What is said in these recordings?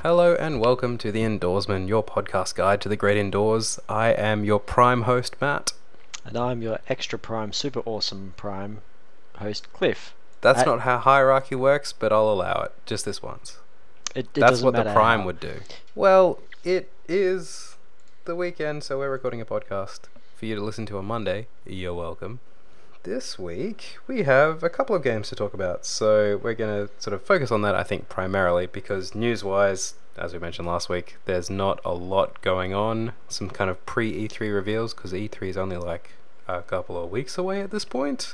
Hello and welcome to The Indoorsman, your podcast guide to the great indoors. I am your prime host, Matt. And I'm your extra prime, super awesome prime host, Cliff. That's not how hierarchy works, but I'll allow it, just this once. It That's doesn't what the matter prime how. would do. Well, it is the weekend, so we're recording a podcast for you to listen to on Monday. You're welcome. This week, we have a couple of games to talk about, so we're going to sort of focus on that, I think, primarily, because news-wise, as we mentioned last week, there's not a lot going on. Some kind of pre-E3 reveals, because E3 is only like a couple of weeks away at this point.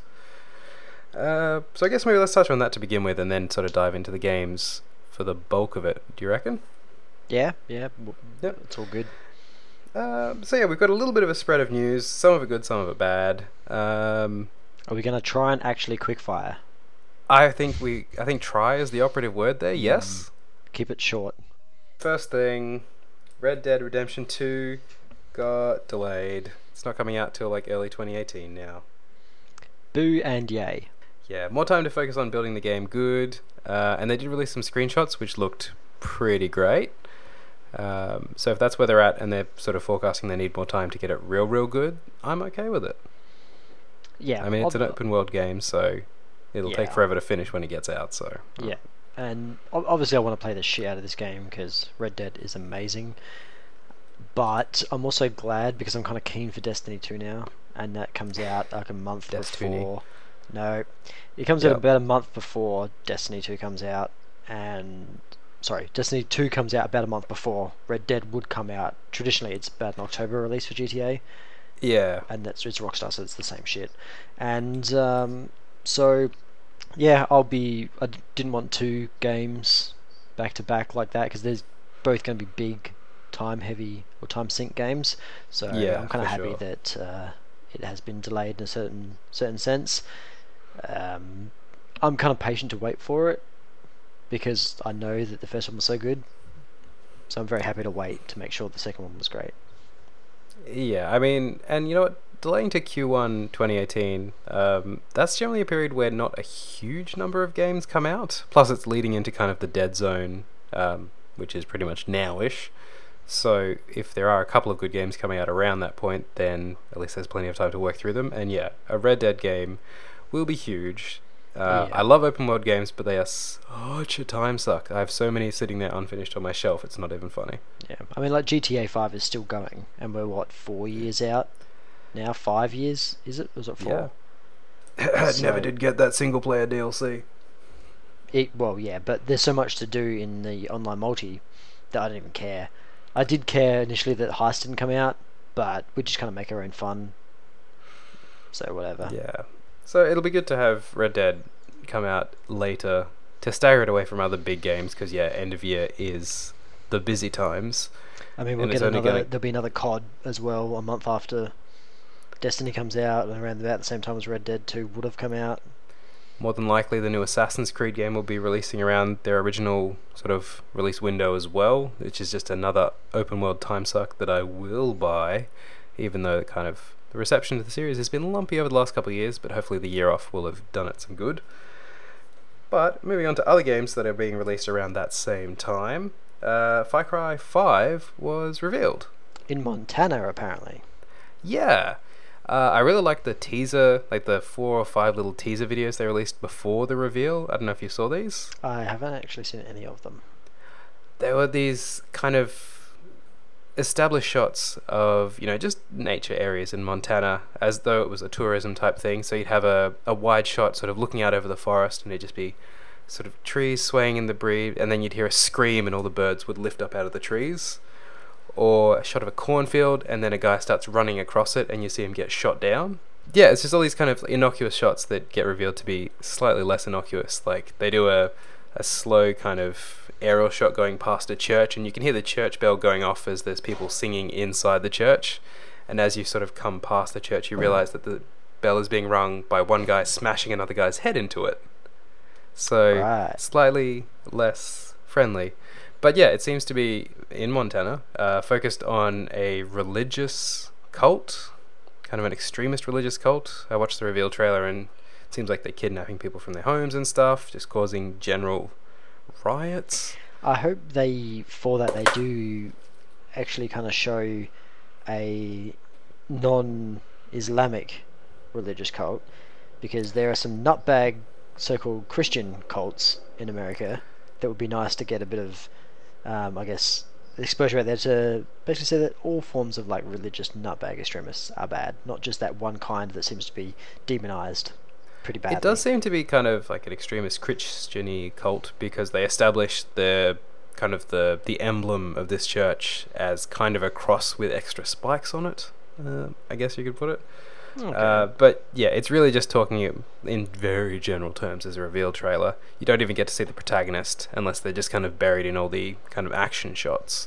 So I guess maybe let's touch on that to begin with, and then sort of dive into the games for the bulk of it. Do you reckon? Yeah, Yep. it's all good. So yeah, we've got a little bit of a spread of news. Some of it good, some of it bad. Are we going to try and actually quickfire? I think try is the operative word there. Yes. Keep it short. First thing, Red Dead Redemption 2 got delayed. It's not coming out till like early 2018 now. Boo and yay. Yeah, more time to focus on building the game good. And they did release some screenshots which looked pretty great. So if that's where they're at and they're sort of forecasting they need more time to get it real good, I'm okay with it. Yeah. I mean, it's an open world game, so it'll take forever to finish when it gets out, so... Yeah, and obviously I want to play the shit out of this game because Red Dead is amazing. But I'm also glad because I'm kind of keen for Destiny 2 now, and that comes out like a month before... No, it comes out about a month before Destiny 2 comes out, and... Sorry, Destiny 2 comes out about a month before Red Dead would come out. Traditionally, it's about an October release for GTA. Yeah. And it's Rockstar, so it's the same shit. And so, yeah, I didn't want two games back to back like that because there's both going to be big, time-heavy or time-sink games. So I'm kind of happy that it has been delayed in a certain sense. I'm kind of patient to wait for it because I know that the first one was so good. So I'm very happy to wait to make sure the second one was great. Yeah, I mean, and you know what? Delaying to Q1 2018, that's generally a period where not a huge number of games come out. Plus, it's leading into kind of the dead zone, which is pretty much now-ish. So, if there are a couple of good games coming out around that point, then at least there's plenty of time to work through them. And yeah, a Red Dead game will be huge. I love open world games, but they are such a time suck. I have so many sitting there unfinished on my shelf, it's not even funny. Yeah, I mean, like GTA 5 is still going, and we're 4 years out now? 5 years? Is it? Was it 4? Yeah. Never did get that single player DLC. Well, yeah, but there's so much to do in the online multi that I don't even care. I did care initially that Heist didn't come out, but we just kind of make our own fun. So whatever. Yeah. So it'll be good to have Red Dead come out later to stagger it away from other big games because end of year is the busy times. I mean, there'll be another COD as well a month after Destiny comes out, and around about the same time as Red Dead 2 would have come out. More than likely, the new Assassin's Creed game will be releasing around their original sort of release window as well, which is just another open world time suck that I will buy, even though the reception to the series has been lumpy over the last couple of years, but hopefully the year off will have done it some good. But moving on to other games that are being released around that same time, Far Cry 5 was revealed. In Montana, apparently. Yeah. I really liked the teaser, like the 4 or 5 little teaser videos they released before the reveal. I don't know if you saw these. I haven't actually seen any of them. There were these kind of established shots of, just nature areas in Montana as though it was a tourism type thing. So you'd have a wide shot sort of looking out over the forest and it'd just be sort of trees swaying in the breeze, and then you'd hear a scream and all the birds would lift up out of the trees. Or a shot of a cornfield and then a guy starts running across it and you see him get shot down. Yeah, it's just all these kind of innocuous shots that get revealed to be slightly less innocuous. Like they do a slow kind of aerial shot going past a church and you can hear the church bell going off as there's people singing inside the church, and as you sort of come past the church you realise that the bell is being rung by one guy smashing another guy's head into it. So slightly less friendly. But yeah, it seems to be in Montana, focused on a religious cult, kind of an extremist religious cult. I watched the reveal trailer and it seems like they're kidnapping people from their homes and stuff, just causing general riots. I hope they do actually kind of show a non-Islamic religious cult, because there are some nutbag so-called Christian cults in America that would be nice to get a bit of, I guess, exposure out there to basically say that all forms of like religious nutbag extremists are bad, not just that one kind that seems to be demonized pretty badly. It does seem to be kind of like an extremist Christian-y cult, because they established the kind of the emblem of this church as kind of a cross with extra spikes on it. I guess you could put it. Okay. But yeah, it's really just talking in very general terms as a reveal trailer. You don't even get to see the protagonist unless they're just kind of buried in all the kind of action shots.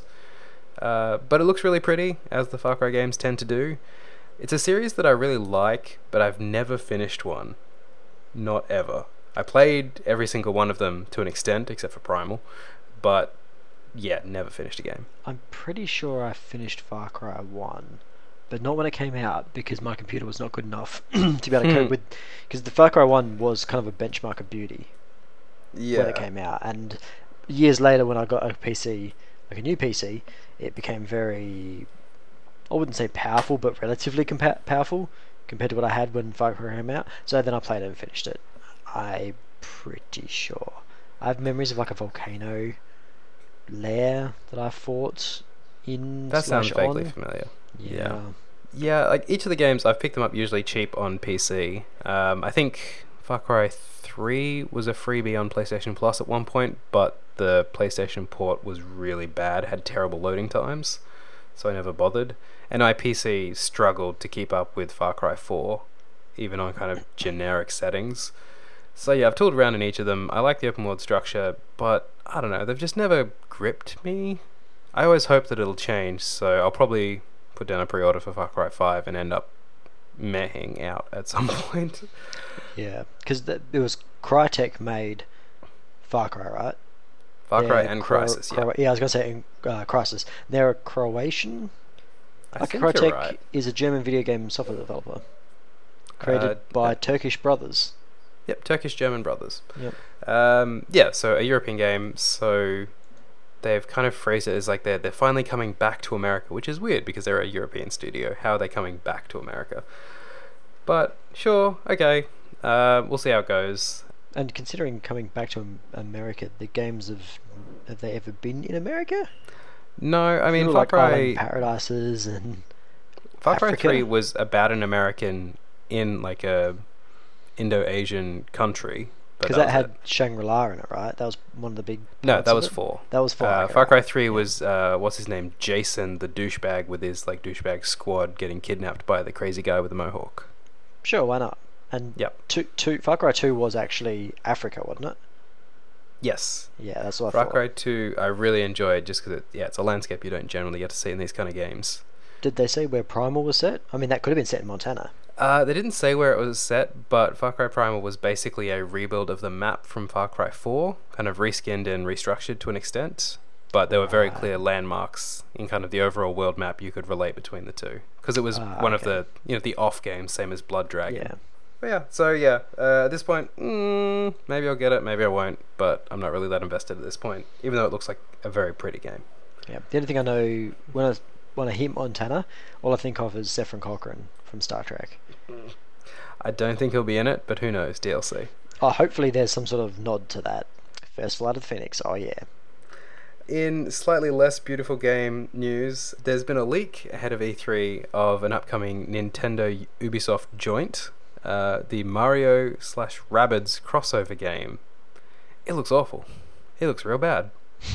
But it looks really pretty, as the Far Cry games tend to do. It's a series that I really like, but I've never finished one. Not ever. I played every single one of them to an extent, except for Primal, but yeah, never finished a game. I'm pretty sure I finished Far Cry 1, but not when it came out, because my computer was not good enough to be able to cope with. Because the Far Cry 1 was kind of a benchmark of beauty when it came out, and years later when I got a PC, like a new PC, it became very, I wouldn't say powerful, but relatively powerful compared to what I had when Far Cry came out. So then I played it and finished it. I'm pretty sure. I have memories of like a volcano lair that I fought in. That sounds vaguely on. familiar. Yeah. Yeah, like each of the games, I've picked them up usually cheap on PC. I think Far Cry 3 was a freebie on PlayStation Plus at one point, but the PlayStation port was really bad, had terrible loading times, so I never bothered. And my PC struggled to keep up with Far Cry 4, even on kind of generic settings. So yeah, I've tooled around in each of them. I like the open world structure, but I don't know, they've just never gripped me. I always hope that it'll change, so I'll probably put down a pre-order for Far Cry 5 and end up mehing out at some point. Yeah, because it was Crytek made Far Cry, right? Far Cry and Crysis, yeah. Yeah, I was going to say Crysis. They're a Croatian. I think Crytek you're right. is a German video game software developer created by Turkish brothers. Yep, Turkish-German brothers. Yep. Yeah, so a European game, so they've kind of phrased it as like they're finally coming back to America, which is weird because they're a European studio. How are they coming back to America? But sure, okay. We'll see how it goes. And considering coming back to America, the games have they ever been in America? No, I mean, Far like Cry Island Paradises and Far Cry Africa? 3 was about an American in like a Indo-Asian country. Because that had Shangri-La in it, right? That was one of the big. No, parts that of was it? 4. That was 4. Okay, Far Cry right. 3 was what's his name, Jason, the douchebag with his like douchebag squad getting kidnapped by the crazy guy with the mohawk. Sure, why not? And Yep. Far Cry 2 was actually Africa, wasn't it? Yes. Yeah, that's what I Far thought. Cry 2 I really enjoyed just because it's a landscape you don't generally get to see in these kind of games. Did they say where Primal was set? I mean, that could have been set in Montana. They didn't say where it was set, but Far Cry Primal was basically a rebuild of the map from Far Cry 4, kind of reskinned and restructured to an extent. But there were very clear landmarks in kind of the overall world map you could relate between the two, because it was one of the the off games, same as Blood Dragon. Yeah. But yeah, so yeah, at this point, maybe I'll get it, maybe I won't, but I'm not really that invested at this point, even though it looks like a very pretty game. Yeah. The only thing I know when I hear Montana, all I think of is Zephyr Cochrane from Star Trek. I don't think he'll be in it, but who knows, DLC. Oh, hopefully there's some sort of nod to that. First Flight of the Phoenix. Oh yeah. In slightly less beautiful game news, there's been a leak ahead of E3 of an upcoming Nintendo Ubisoft joint, the Mario/Rabbids crossover game. It looks awful. It looks real bad.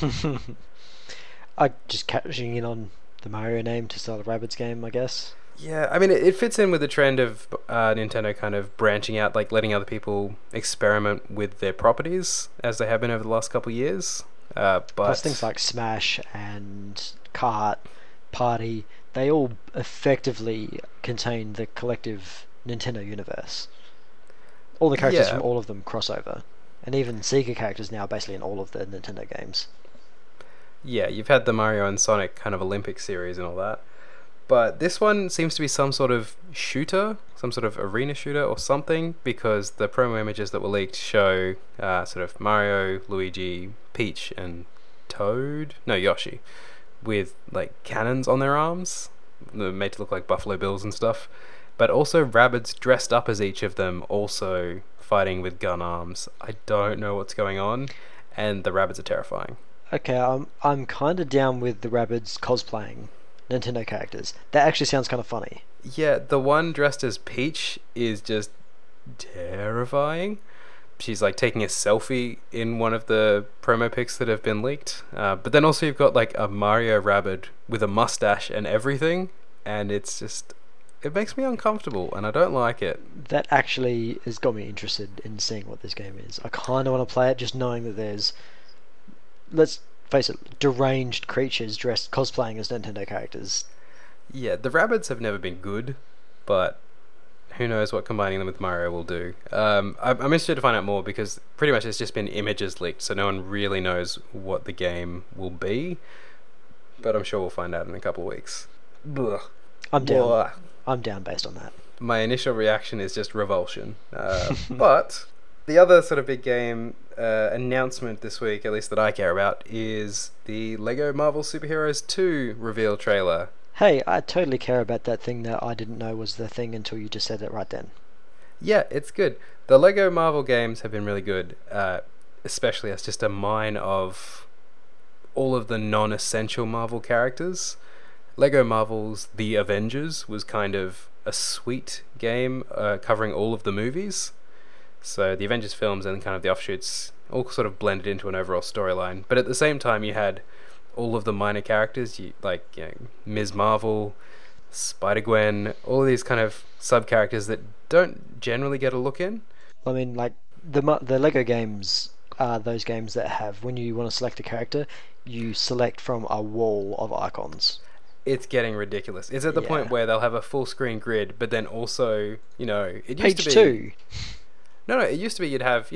I just catching in on the Mario name to start a Rabbids game, I guess. Yeah, I mean, it fits in with the trend of Nintendo kind of branching out, like letting other people experiment with their properties, as they have been over the last couple of years. But Plus things like Smash and Kart, Party, they all effectively contain the collective Nintendo universe. All the characters Yeah. from all of them cross over. And even Sega characters now are basically in all of the Nintendo games. yeah, you've had the Mario and Sonic kind of Olympic series and all that. But this one seems to be some sort of shooter, some sort of arena shooter or something, because the promo images that were leaked show sort of Mario, Luigi, Peach, and Toad, no Yoshi, with like cannons on their arms, they're made to look like Buffalo Bills and stuff. But also Rabbids dressed up as each of them, also fighting with gun arms. I don't know what's going on, and the Rabbids are terrifying. Okay, I'm kind of down with the Rabbids cosplaying Nintendo characters. That actually sounds kind of funny. Yeah, the one dressed as Peach is just terrifying. She's like taking a selfie in one of the promo pics that have been leaked. But then also you've got like a Mario Rabbid with a mustache and everything, and it makes me uncomfortable, and I don't like it. That actually has got me interested in seeing what this game is. I kind of want to play it, just knowing that there's, let's face it, deranged creatures dressed cosplaying as Nintendo characters. Yeah, the Rabbids have never been good, but who knows what combining them with Mario will do. I'm interested to find out more because pretty much it's just been images leaked, so no one really knows what the game will be. But I'm sure we'll find out in a couple of weeks. Blah. I'm down. Blah. I'm down based on that. My initial reaction is just revulsion. But the other sort of big game announcement this week, at least that I care about, is the Lego Marvel Superheroes 2 reveal trailer. Hey, I totally care about that thing that I didn't know was the thing until you just said it right then. Yeah, it's good. The Lego Marvel games have been really good, especially as just a mine of all of the non-essential Marvel characters. Lego Marvel's The Avengers was kind of a sweet game covering all of the movies. So the Avengers films and kind of the offshoots all sort of blended into an overall storyline. But at the same time, you had all of the minor characters, Ms. Marvel, Spider-Gwen, all of these kind of sub-characters that don't generally get a look in. I mean, like, the Lego games are those games that have, when you want to select a character, you select from a wall of icons. It's getting ridiculous. It's at the point where they'll have a full screen grid, but then also, it used Page to be... 2. No, it used to be you'd have,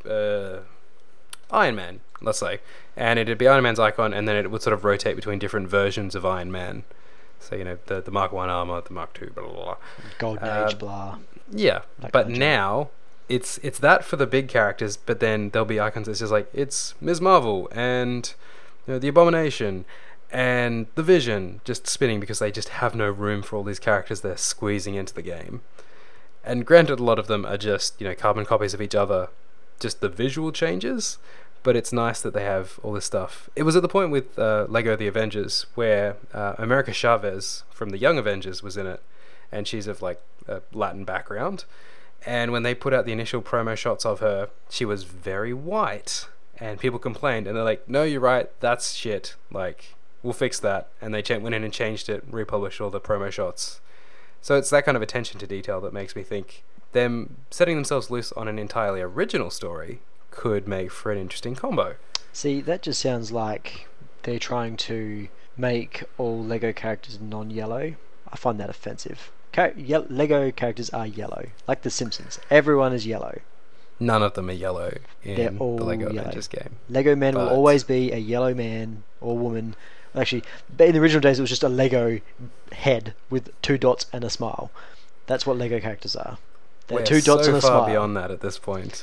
Iron Man, let's say, and it'd be Iron Man's icon, and then it would sort of rotate between different versions of Iron Man. So, the Mark 1 armor, the Mark 2, blah, blah, blah. Golden Age, blah. Yeah, but now, it's that for the big characters, but then there'll be icons that's just like, it's Ms. Marvel, and, the Abomination, and the Vision just spinning because they just have no room for all these characters they're squeezing into the game. And granted, a lot of them are just, carbon copies of each other, just the visual changes, but it's nice that they have all this stuff. It was at the point with Lego The Avengers where America Chavez from the Young Avengers was in it, and she's of like a Latin background. And when they put out the initial promo shots of her, she was very white, and people complained, and they're like, no, you're right, that's shit, like, we'll fix that. And they went in and changed it, republished all the promo shots. So it's that kind of attention to detail that makes me think them setting themselves loose on an entirely original story could make for an interesting combo. See, that just sounds like they're trying to make all Lego characters non-yellow. I find that offensive. Lego characters are yellow, like The Simpsons. Everyone is yellow. None of them are yellow in They're all the Lego yellow. Avengers game. Lego men will always be a yellow man or woman. Actually, in the original days, it was just a Lego head with 2 dots and a smile. That's what Lego characters are. They're 2 dots and a smile. We're so far beyond that at this point.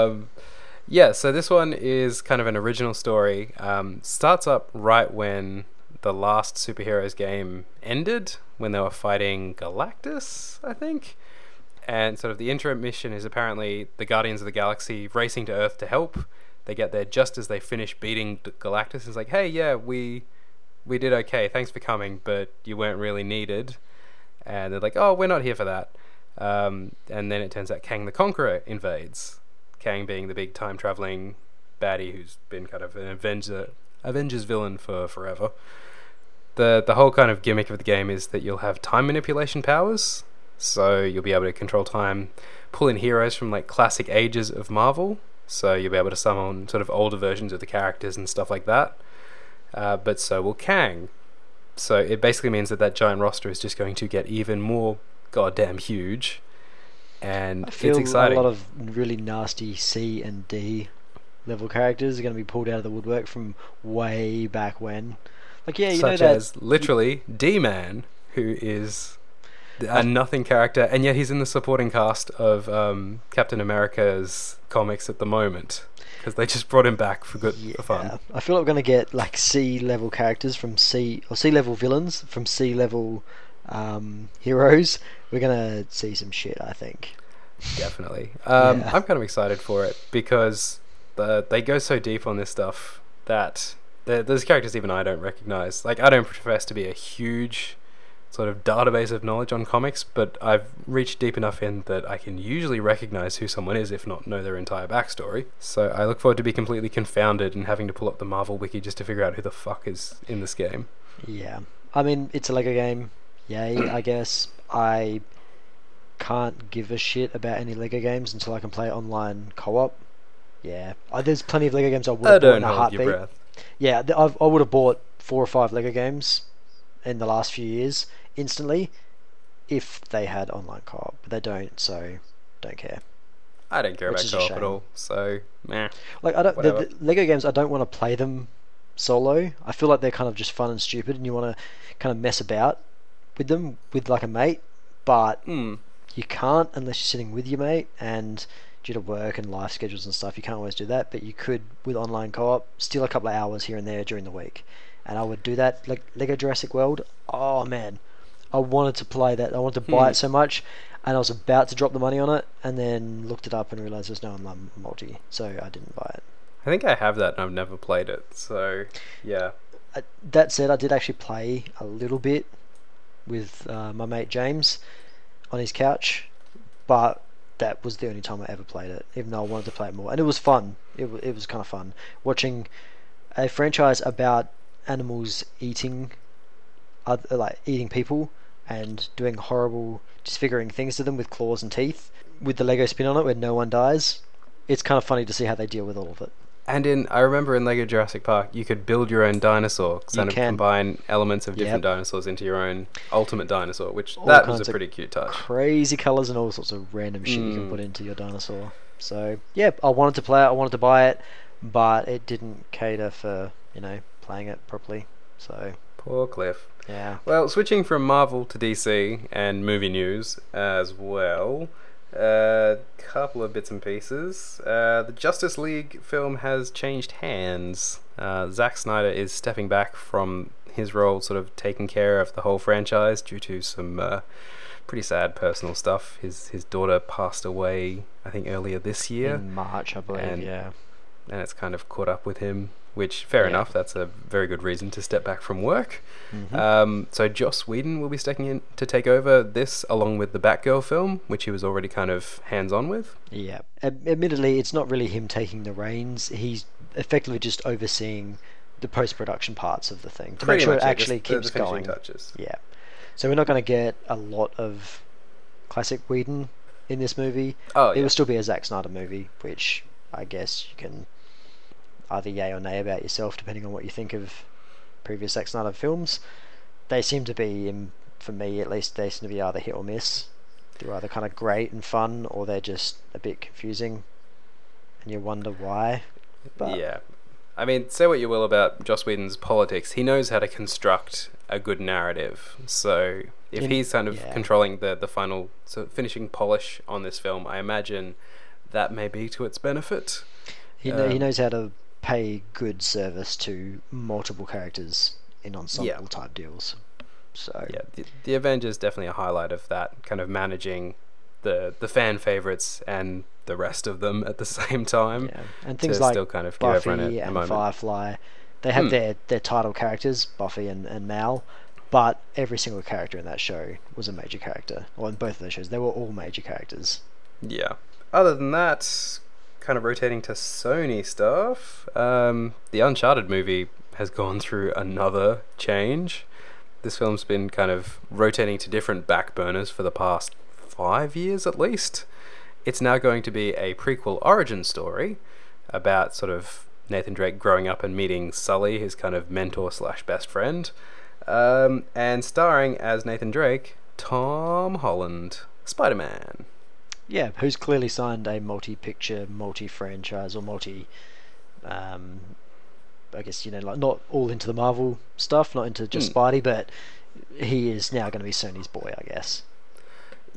Yeah, so this one is kind of an original story. Starts up right when the last superheroes game ended, when they were fighting Galactus, I think. And sort of the intro mission is apparently the Guardians of the Galaxy racing to Earth to help. They get there just as they finish beating Galactus. It's like, hey, yeah, we did okay. Thanks for coming, but you weren't really needed. And they're like, oh, we're not here for that. And then it turns out Kang the Conqueror invades. Kang being the big time-traveling baddie who's been kind of an Avengers villain for forever. The whole kind of gimmick of the game is that you'll have time manipulation powers. So you'll be able to control time, pull in heroes from like classic ages of Marvel. So you'll be able to summon sort of older versions of the characters and stuff like that. But so will Kang. So it basically means that giant roster is just going to get even more goddamn huge. And I feel it's exciting. A lot of really nasty C and D level characters are going to be pulled out of the woodwork from way back when. Like, yeah, you Such know that... as, literally, D-Man, who is a nothing character, and yet he's in the supporting cast of Captain America's comics at the moment because they just brought him back for fun. I feel like we're gonna get like C-level characters from C-level villains from C-level heroes. We're gonna see some shit, I think. Definitely. I'm kind of excited for it because they go so deep on this stuff that there's characters even I don't recognize. Like, I don't profess to be a huge sort of database of knowledge on comics, but I've reached deep enough in that I can usually recognize who someone is, if not know their entire backstory. So I look forward to be completely confounded and having to pull up the Marvel wiki just to figure out who the fuck is in this game. Yeah. I mean, it's a Lego game. Yay, I guess. I can't give a shit about any Lego games until I can play online co-op. Yeah. There's plenty of Lego games I would have bought in a heartbeat. Your breath. Yeah, I would have bought 4 or 5 Lego games in the last few years instantly if they had online co-op, but they don't, so don't care. I don't care about co-op at all, so meh. Like, the Lego games, I don't want to play them solo. I feel like they're kind of just fun and stupid, and you want to kind of mess about with them with like a mate, but you can't unless you're sitting with your mate, and due to work and life schedules and stuff, you can't always do that. But you could, with online co-op, steal a couple of hours here and there during the week, and I would do that. Like Lego Jurassic World, oh man, I wanted to play that. I wanted to buy it so much, and I was about to drop the money on it, and then looked it up and realized there's no online multi, so I didn't buy it. I think I have that and I've never played it, so yeah. That said, I did actually play a little bit with my mate James on his couch, but that was the only time I ever played it, even though I wanted to play it more, and it was fun. It was kind of fun watching a franchise about animals eating people and doing horrible, disfiguring things to them with claws and teeth, with the Lego spin on it where no one dies. It's kind of funny to see how they deal with all of it. And I remember in Lego Jurassic Park, you could build your own dinosaur, kind of combine elements of different dinosaurs into your own ultimate dinosaur, which that was a pretty cute touch. Crazy colours and all sorts of random shit you can put into your dinosaur. So, yeah, I wanted to play it, I wanted to buy it, but it didn't cater for, playing it properly. So poor Cliff. Yeah. Well, switching from Marvel to DC and movie news as well. A couple of bits and pieces. The Justice League film has changed hands. Zack Snyder is stepping back from his role, sort of taking care of the whole franchise due to some pretty sad personal stuff. His daughter passed away, I think, earlier this year. In March, I believe, and it's kind of caught up with him, which, fair enough, that's a very good reason to step back from work. So Joss Whedon will be stepping in to take over this, along with the Batgirl film, which he was already kind of hands-on with. Yeah. Admittedly, it's not really him taking the reins. He's effectively just overseeing the post-production parts of the thing to make sure it actually keeps going. Touches. Yeah. So we're not going to get a lot of classic Whedon in this movie. It will still be a Zack Snyder movie, which I guess you can either yay or nay about yourself, depending on what you think of previous Zack Snyder films. They seem to be, for me at least, they seem to be either hit or miss. They're either kind of great and fun, or they're just a bit confusing, and you wonder why. But yeah. I mean, say what you will about Joss Whedon's politics, he knows how to construct a good narrative. So if he's kind of controlling the final finishing polish on this film, I imagine that may be to its benefit. He knows how to pay good service to multiple characters in ensemble type deals. So yeah, the Avengers definitely a highlight of that, kind of managing the fan favorites and the rest of them at the same time. Yeah, and things like still kind of Buffy and Firefly, they have their title characters, Buffy and Mal, but every single character in that show was a major character. Well, in both of those shows, they were all major characters. Yeah. Other than that, kind of rotating to Sony stuff, the Uncharted movie has gone through another change. This film's been kind of rotating to different back burners for the past 5 years at least. It's now going to be a prequel origin story about sort of Nathan Drake growing up and meeting Sully, his kind of mentor / best friend, and starring as Nathan Drake, Tom Holland, Spider-Man. Yeah, who's clearly signed a multi-picture, multi-franchise, or I guess, like not all into the Marvel stuff, not into just Spidey, but he is now going to be Sony's boy, I guess.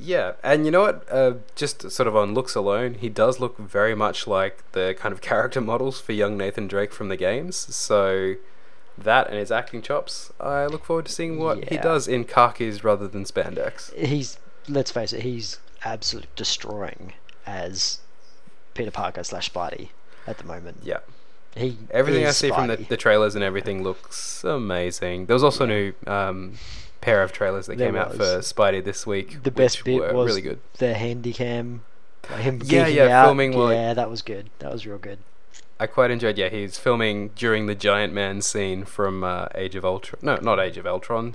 Yeah, and you know what? Just sort of on looks alone, he does look very much like the kind of character models for young Nathan Drake from the games. So that and his acting chops, I look forward to seeing what he Yeah. does in khakis rather than spandex. He's, let's face it, he's absolutely destroying as Peter Parker slash Spidey at the moment. Yeah. He Everything I is see from Spidey. the trailers and everything looks amazing. There was also a new pair of trailers that There came out for was. Spidey this week. The best which bit were was really good. the handy cam, like him Yeah, geeking yeah, out. filming while, like- Yeah, that was good. That was real good. I quite enjoyed. Yeah, he's filming during the Giant Man scene from Age of Ultron. No, not Age of Ultron.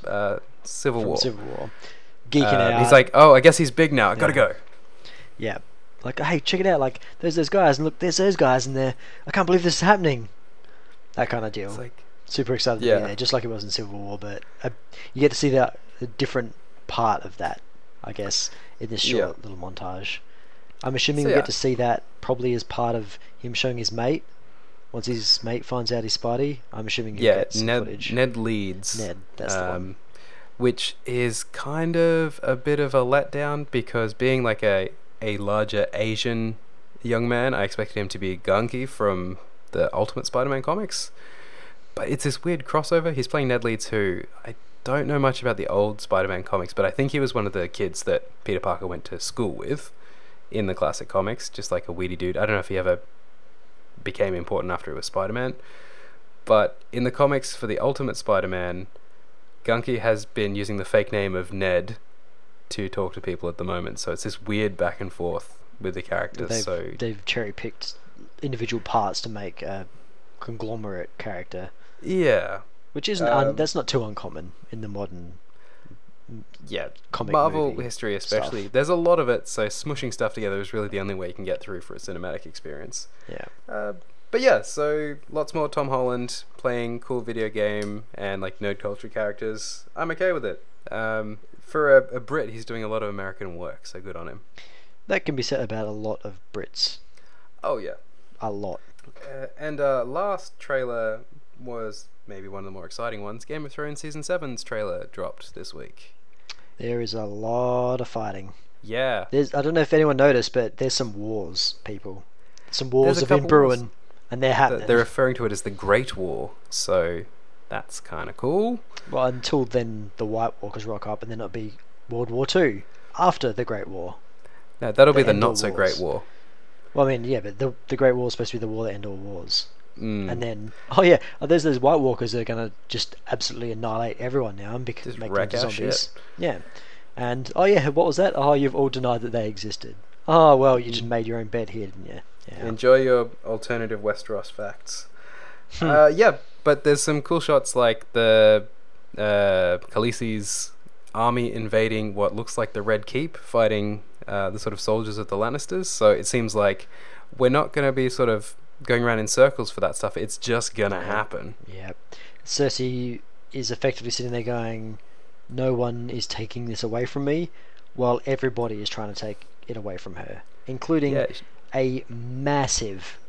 Civil From War. Civil War, geeking out. He's like, oh, I guess he's big now. I gotta Yeah. go. yeah, like, hey, check it out. Like, there's those guys, and look, there's those guys in there. I can't believe this is happening. That kind of deal. It's like, Super excited to Yeah. be there, just like it was in Civil War. But you get to see the different part of that, I guess, in this short little montage. I'm assuming So, we yeah. get to see that probably as part of him showing his mate. Once his mate finds out he's Spidey, I'm assuming he yeah, gets some footage. Ned Leeds. Ned, that's the one. Which is kind of a bit of a letdown because being like a larger Asian young man, I expected him to be Gunky from the Ultimate Spider-Man comics. But it's this weird crossover. He's playing Ned Leeds, who I don't know much about the old Spider-Man comics, but I think he was one of the kids that Peter Parker went to school with in the classic comics, just like a weedy dude. I don't know if he ever became important after he was Spider-Man. But in the comics for the Ultimate Spider-Man, Gunky has been using the fake name of Ned to talk to people at the moment. So it's this weird back and forth with the characters. They've cherry picked individual parts to make a conglomerate character, Yeah. which isn't that's not too uncommon in the modern Yeah. comic Marvel movie history especially. stuff. There's a lot of it, so smushing stuff together is really the only way you can get through for a cinematic experience. Yeah, But yeah, so lots more Tom Holland playing cool video game and like nerd culture characters. I'm okay with it. For a Brit, he's doing a lot of American work, so good on him. that can be said about a lot of Brits. Oh yeah. A lot. And last trailer was maybe one of the more exciting ones. Game of Thrones Season 7's trailer dropped this week. There is a lot of fighting. Yeah. I don't know if anyone noticed, but there's some wars, people. Some wars There's a have been couple brewing, wars. and they're happening. They're referring to it as the Great War, so that's kind of cool. Well, until then, the White Walkers rock up, and then it'll be World War II after the Great War. No, that'll be The the End all not so wars. great war. Well, I mean, yeah, but the Great War is supposed to be the war that end all wars. Mm. And then, oh yeah, there's those White Walkers that are gonna just absolutely annihilate everyone now and Just make them wreck into our zombies. shit. Yeah, and oh yeah, what was that? Oh, you've all denied that they existed. Oh well, you just made your own bed here, didn't you? Yeah. Enjoy your alternative Westeros facts. Hmm. Yeah, but there's some cool shots like the Khaleesi's army invading what looks like the Red Keep, fighting the sort of soldiers of the Lannisters. So it seems like we're not going to be sort of going around in circles for that stuff. It's just going to happen. Yeah. Cersei is effectively sitting there going, no one is taking this away from me, while everybody is trying to take it away from her, including Yeah, a massive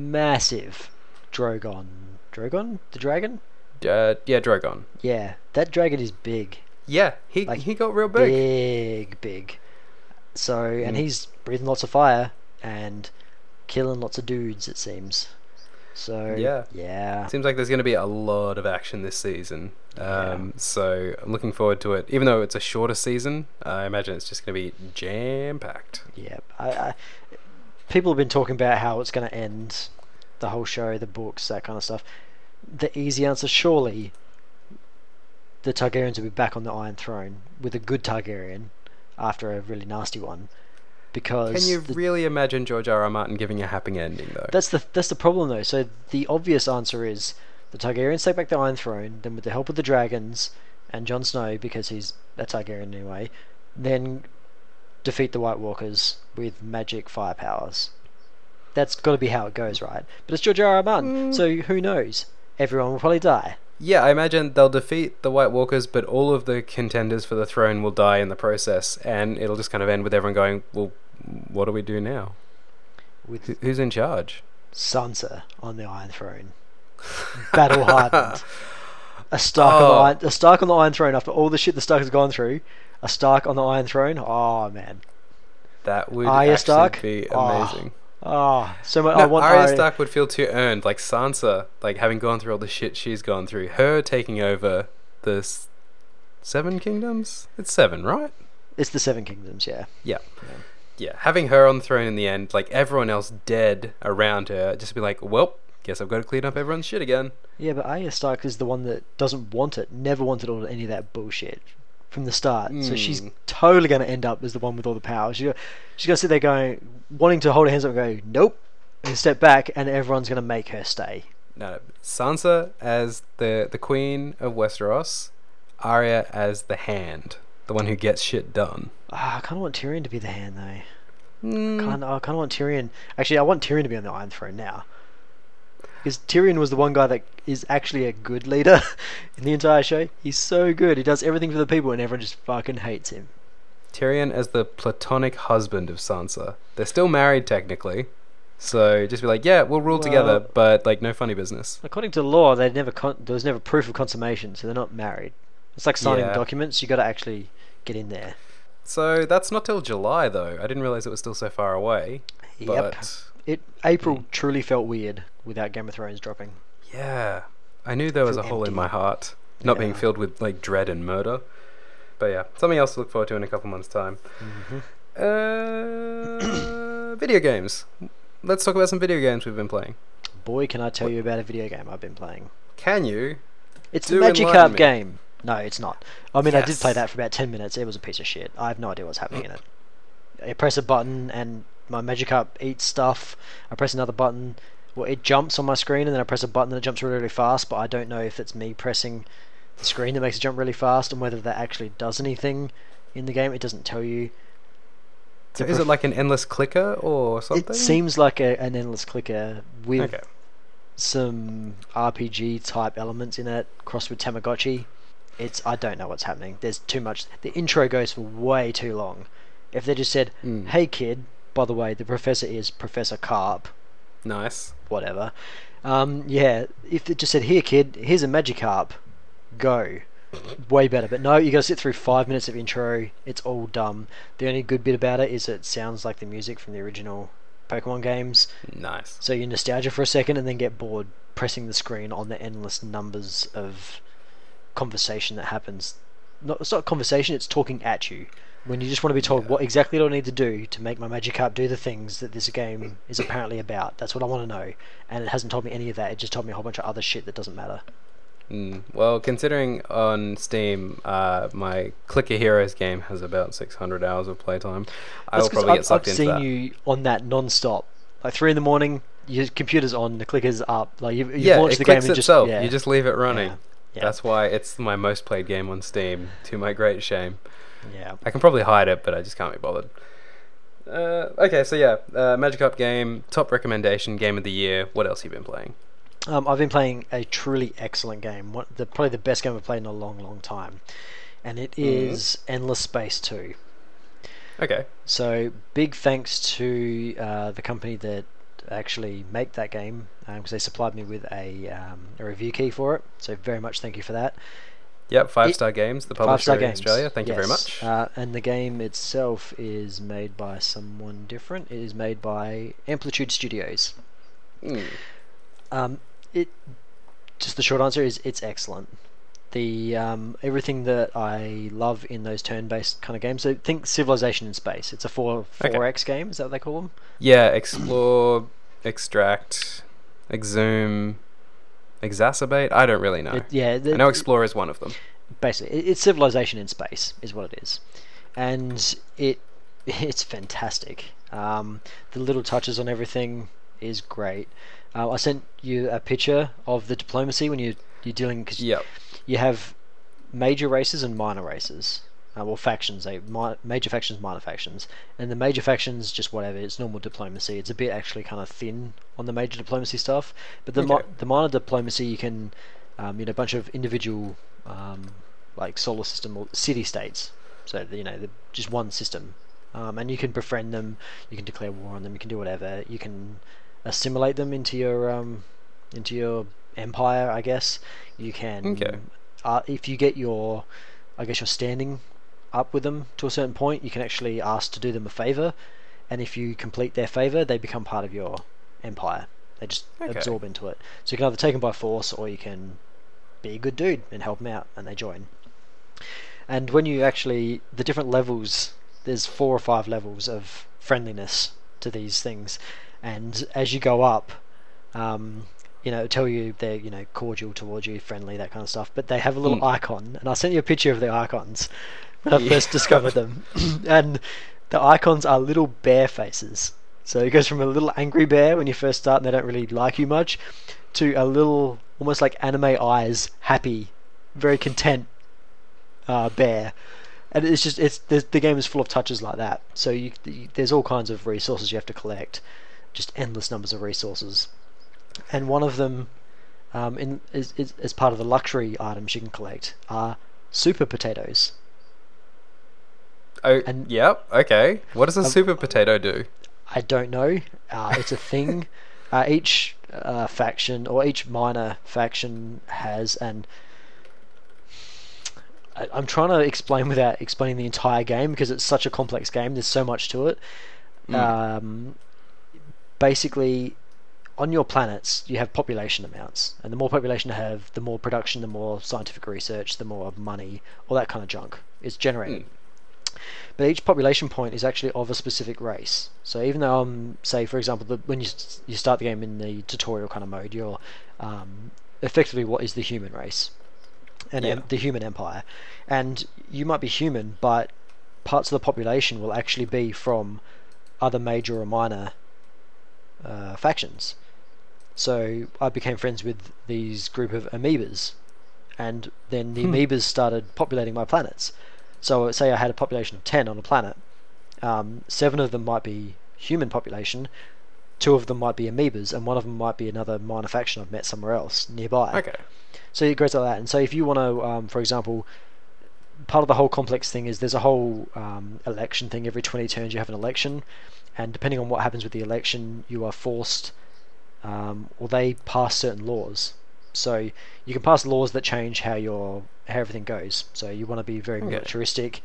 Drogon. Drogon? The dragon? yeah, Drogon. Yeah, that dragon is big. Yeah, he Like, got real big. Big. So, and Mm. he's breathing lots of fire and killing lots of dudes, it seems. So, yeah. Seems like there's going to be a lot of action this season. Yeah. So I'm looking forward to it. Even though it's a shorter season, I imagine it's just going to be jam-packed. Yeah. People have been talking about how it's going to end, the whole show, the books, that kind of stuff. The easy answer, surely, the Targaryens will be back on the Iron Throne with a good Targaryen after a really nasty one. Because Can you really imagine George R.R. Martin giving a happy ending, though? that's the problem though. So the obvious answer is the Targaryens take back the Iron Throne, then with the help of the dragons and Jon Snow, because he's a Targaryen anyway, then defeat the White Walkers with magic fire powers. That's got to be how it goes, right? But it's George R.R. Martin, so who knows? Everyone will probably die. Yeah, I imagine they'll defeat the White Walkers, but all of the contenders for the throne will die in the process, and it'll just kind of end with everyone going, well, what do we do now? With Who's in charge? Sansa on the Iron Throne, battle hardened. A Stark on the Iron Throne after all the shit the Stark has gone through. a Stark on the Iron Throne. Oh man, That would Arya actually Stark. be Oh, amazing. so much. I No, want Arya Arya. Stark would feel too earned, like Sansa, like having gone through all the shit she's gone through. Her taking over the Seven Kingdoms? It's seven, right? It's the Seven Kingdoms, yeah. Yeah. Yeah. Yeah, having her on the throne in the end, like everyone else dead around her, just be like, well, guess I've got to clean up everyone's shit again. Yeah, but Arya Stark is the one that doesn't want it, never wanted all any of that bullshit from the start. So she's totally going to end up as the one with all the power. She's going to sit there going, wanting to hold her hands up and go, nope, and step back, and everyone's going to make her stay. No, Sansa as the queen of Westeros, Arya as the hand, the one who gets shit done. I kind of want Tyrion to be the hand, though. Mm. I kind of want Tyrion. Actually, I want Tyrion to be on the Iron Throne now. Because Tyrion was the one guy that is actually a good leader in the entire show. He's so good. He does everything for the people, and everyone just fucking hates him. Tyrion as the platonic husband of Sansa. They're still married technically, so just be like, yeah, we'll rule together, but like no funny business. According to law, there was never proof of consummation, so they're not married. It's like signing Yeah. documents. You got to actually get in there. So that's not till July though. I didn't realize it was still so far away. Yep. But April truly felt weird without Game of Thrones dropping. yeah, I knew there was a Feel hole in empty. my heart, not being Yeah. filled with like dread and murder. But yeah, something else to look forward to in a couple months' time. Video games. Let's talk about some video games we've been playing. Boy, can I tell you about a video game I've been playing. Can you? It's Do the Magikarp enlighten me. game. No, it's not. I mean, I did Yes. play that for about 10 minutes. It was a piece of shit. I have no idea what's happening in it. I press a button and my Magikarp eats stuff. I press another button. Well, it jumps on my screen, and then I press a button and it jumps really, really fast, but I don't know if it's me pressing the screen that makes it jump really fast and whether that actually does anything in the game. It doesn't tell you. So is it like an endless clicker or something? It seems like an endless clicker with Okay. some RPG type elements in it, crossed with Tamagotchi. I don't know what's happening. There's too much. The intro goes for way too long. If they just said, Mm. "Hey kid, by the way, the professor is Professor Carp," Nice. whatever. Yeah, if they just said, "Here kid, here's a Magikarp, go," way better. But no, you got to sit through 5 minutes of intro. It's all dumb. The only good bit about it is it sounds like the music from the original Pokemon games. Nice. So you're nostalgia for a second and then get bored pressing the screen on the endless numbers of conversation that happens. It's not conversation, it's talking at you. When you just want to be told what exactly do I need to do to make my Magikarp do the things that this game is apparently about. That's what I want to know. And it hasn't told me any of that. It just told me a whole bunch of other shit that doesn't matter. Well, considering on Steam, my Clicker Heroes game has about 600 hours of playtime, I will That's 'cause probably get sucked I've into seen that. you on that non-stop. Like 3 in the morning, your computer's on, the clicker's up. Like you've Yeah, launched it the game clicks and just itself. yeah. You just leave it running. Yeah. Yeah. That's why it's my most played game on Steam, to my great shame. Yeah. I can probably hide it, but I just can't be bothered. Okay, so yeah, Magikarp game, top recommendation, game of the year. What else have you been playing? I've been playing a truly excellent game. Probably the best game I've played in a long, long time. And it is Endless Space 2. Okay. So, big thanks to the company that actually make that game, because they supplied me with a review key for it. So, very much thank you for that. Yep, 5-Star Games, the publisher 5-Star in Games. Australia. Thank you very Yes. much. And the game itself is made by someone different. It is made by Amplitude Studios. It just the short answer is it's excellent. The everything that I love in those turn-based kind of games. So think Civilization in space. It's a 4x game. Is that what they call them? Yeah, explore, extract, exhume, exacerbate. I don't really know. I know explore is one of them. Basically, it's Civilization in space is what it is, and it's fantastic. The little touches on everything is great. I sent you a picture of the diplomacy when you're dealing, because Yep. you have major races and minor races. Well, factions, major factions, minor factions, and the major factions just whatever. It's normal diplomacy. It's a bit actually kind of thin on the major diplomacy stuff, but the minor diplomacy you can, a bunch of individual like solar system or city states. So just one system, and you can befriend them. You can declare war on them. You can do whatever. You can assimilate them into your empire, I guess. You can Okay. if you get your standing up with them to a certain point, you can actually ask to do them a favor, and if you complete their favor, they become part of your empire. They just absorb into it. So you can either take them by force, or you can be a good dude and help them out, and they join. And when you actually, the different levels, there's 4 or 5 levels of friendliness to these things, and as you go up, it'll tell you they're, cordial towards you, friendly, that kind of stuff. But they have a little icon, and I sent you a picture of the icons when I first discovered them. And the icons are little bear faces. So it goes from a little angry bear when you first start and they don't really like you much, to a little, almost like anime eyes, happy, very content bear. And the game is full of touches like that. So there's all kinds of resources you have to collect, just endless numbers of resources. And one of them, as part of the luxury items you can collect, are super potatoes. Oh, yep, okay. What does a super potato do? I don't know. It's a thing. Each faction, or each minor faction, has an... I'm trying to explain without explaining the entire game, because it's such a complex game. There's so much to it. Basically, on your planets, you have population amounts, and the more population you have, the more production, the more scientific research, the more money, all that kind of junk is generated. But each population point is actually of a specific race. So even though, say for example, when you start the game in the tutorial kind of mode, you're effectively what is the human race, and the human empire, and you might be human, but parts of the population will actually be from other major or minor factions. So I became friends with these group of amoebas, and then the amoebas started populating my planets. So say I had a population of 10 on a planet, 7 of them might be human population, 2 of them might be amoebas, and 1 of them might be another minor faction I've met somewhere else nearby. Okay. So it goes like that. And so if you want to, for example, part of the whole complex thing is there's a whole election thing. Every 20 turns you have an election, and depending on what happens with the election, you are forced, or they pass certain laws. So you can pass laws that change how everything goes. So you want to be very militaristic,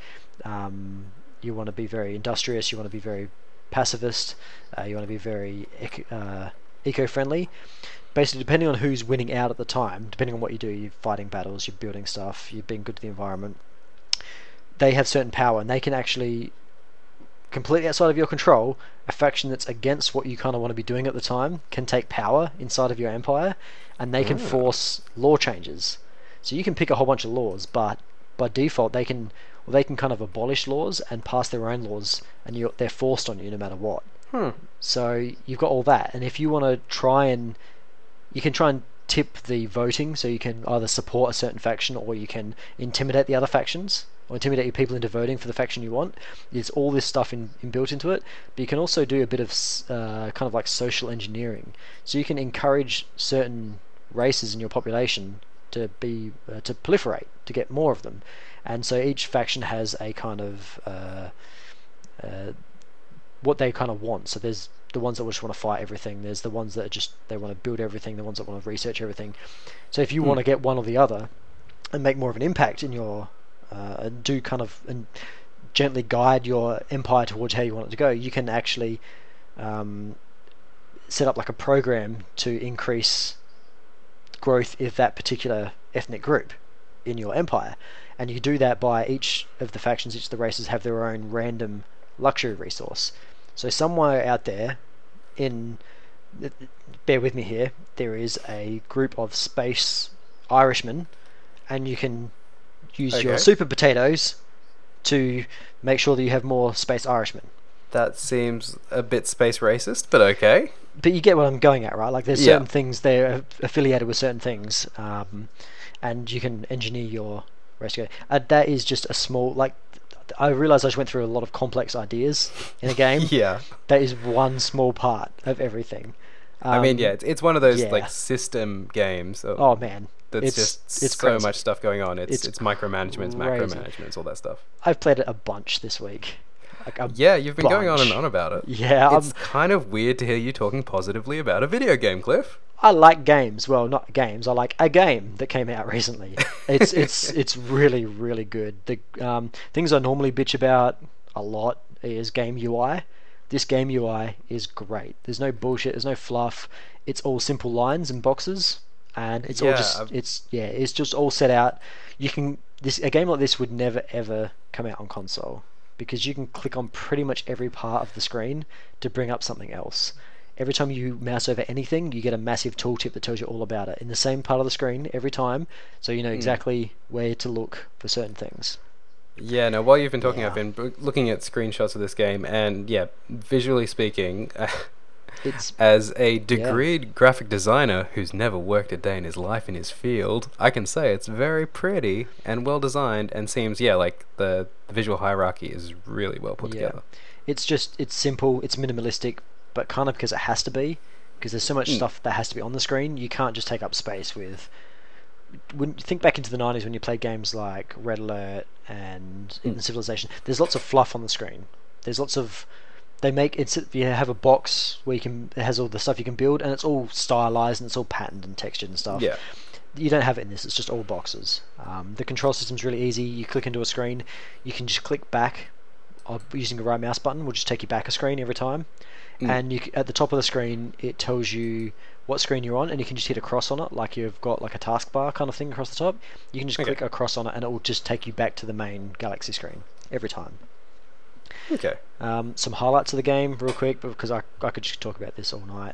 you want to be very industrious, you want to be very pacifist, you want to be very eco-friendly. Basically, depending on who's winning out at the time, depending on what you do, you're fighting battles, you're building stuff, you're being good to the environment, they have certain power, and they can actually, completely outside of your control, a faction that's against what you kind of want to be doing at the time can take power inside of your empire, and they can force law changes. So you can pick a whole bunch of laws, but by default they can kind of abolish laws and pass their own laws, and they're forced on you no matter what. So you've got all that, and if you want to you can try and tip the voting, so you can either support a certain faction, or you can intimidate the other factions, or intimidate your people into voting for the faction you want. There's all this stuff built into it, but you can also do a bit of kind of like social engineering. So you can encourage certain races in your population to proliferate, to get more of them. And so each faction has a kind of what they kind of want. So there's the ones that just want to fight everything, there's the ones that they want to build everything, the ones that want to research everything. So if you want to get one or the other and make more of an impact in your and gently guide your empire towards how you want it to go, you can actually set up like a program to increase growth of that particular ethnic group in your empire. And you do that by each of the factions, each of the races have their own random luxury resource. So somewhere out there, bear with me here, there is a group of space Irishmen, and you can use your super potatoes to make sure that you have more space Irishmen. That seems a bit space racist, but okay. But you get what I'm going at, right? Like there's certain things, they're affiliated with certain things, and you can engineer your race to go. That is just a small, like, I realised I just went through a lot of complex ideas in a game. That is one small part of everything. I mean, it's one of those like system games. Oh man, it's so crazy. Much stuff going on. It's micromanagements, macromanagements, all that stuff. I've played it a bunch this week. You've been going on and on about it. Yeah, it's kind of weird to hear you talking positively about a video game, Cliff. I like games. Well, not games. I like a game that came out recently. It's really really good. The things I normally bitch about a lot is game UI. This game UI is great. There's no bullshit. There's no fluff. It's all simple lines and boxes, and it's all Yeah, just it's just all set out. You can a game like this would never ever come out on console because you can click on pretty much every part of the screen to bring up something else. Every time you mouse over anything, you get a massive tooltip that tells you all about it in the same part of the screen every time, so you know exactly where to look for certain things. yeah. No, while you've been talking, I've Yeah, been looking at screenshots of this game, and yeah, visually speaking, it's as a yeah, degreed graphic designer who's never worked a day in his life in his field, I can say it's very pretty and well designed, and seems, yeah, like the visual hierarchy is really well put yeah. together. It's simple, it's minimalistic, but kind of because it has to be, because there's so much Mm, stuff that has to be on the screen. You can't just take up space with. When you think back into the 90s when you played games like Red Alert and mm, even Civilization, there's lots of fluff on the screen. There's lots of they make it's you have a box where you can it has all the stuff you can build and it's all stylized and it's all patterned and textured and stuff. yeah. You don't have it in this. It's just all boxes. The control system's really easy. You click into a screen, you can just click back using a right mouse button. Will just take you back a screen every time. Mm, And at the top of the screen, it tells you what screen you're on, and you can just hit a cross on it, like you've got like a taskbar kind of thing across the top. You can just okay. click a cross on it, and it will just take you back to the main Galaxy screen every time. Okay. Some highlights of the game, real quick, because I could just talk about this all night.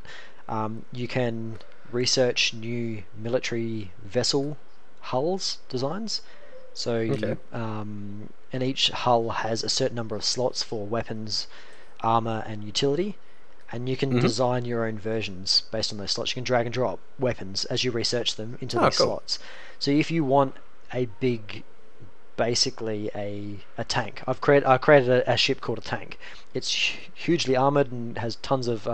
You can research new military vessel hulls designs. So Okay. and each hull has a certain number of slots for weapons, armor, and utility, and you can Mhm. design your own versions based on those slots. You can drag and drop weapons as you research them into Oh, these cool. slots. So if you want a big, basically a tank, I created a ship called a tank. It's hugely armored and has tons of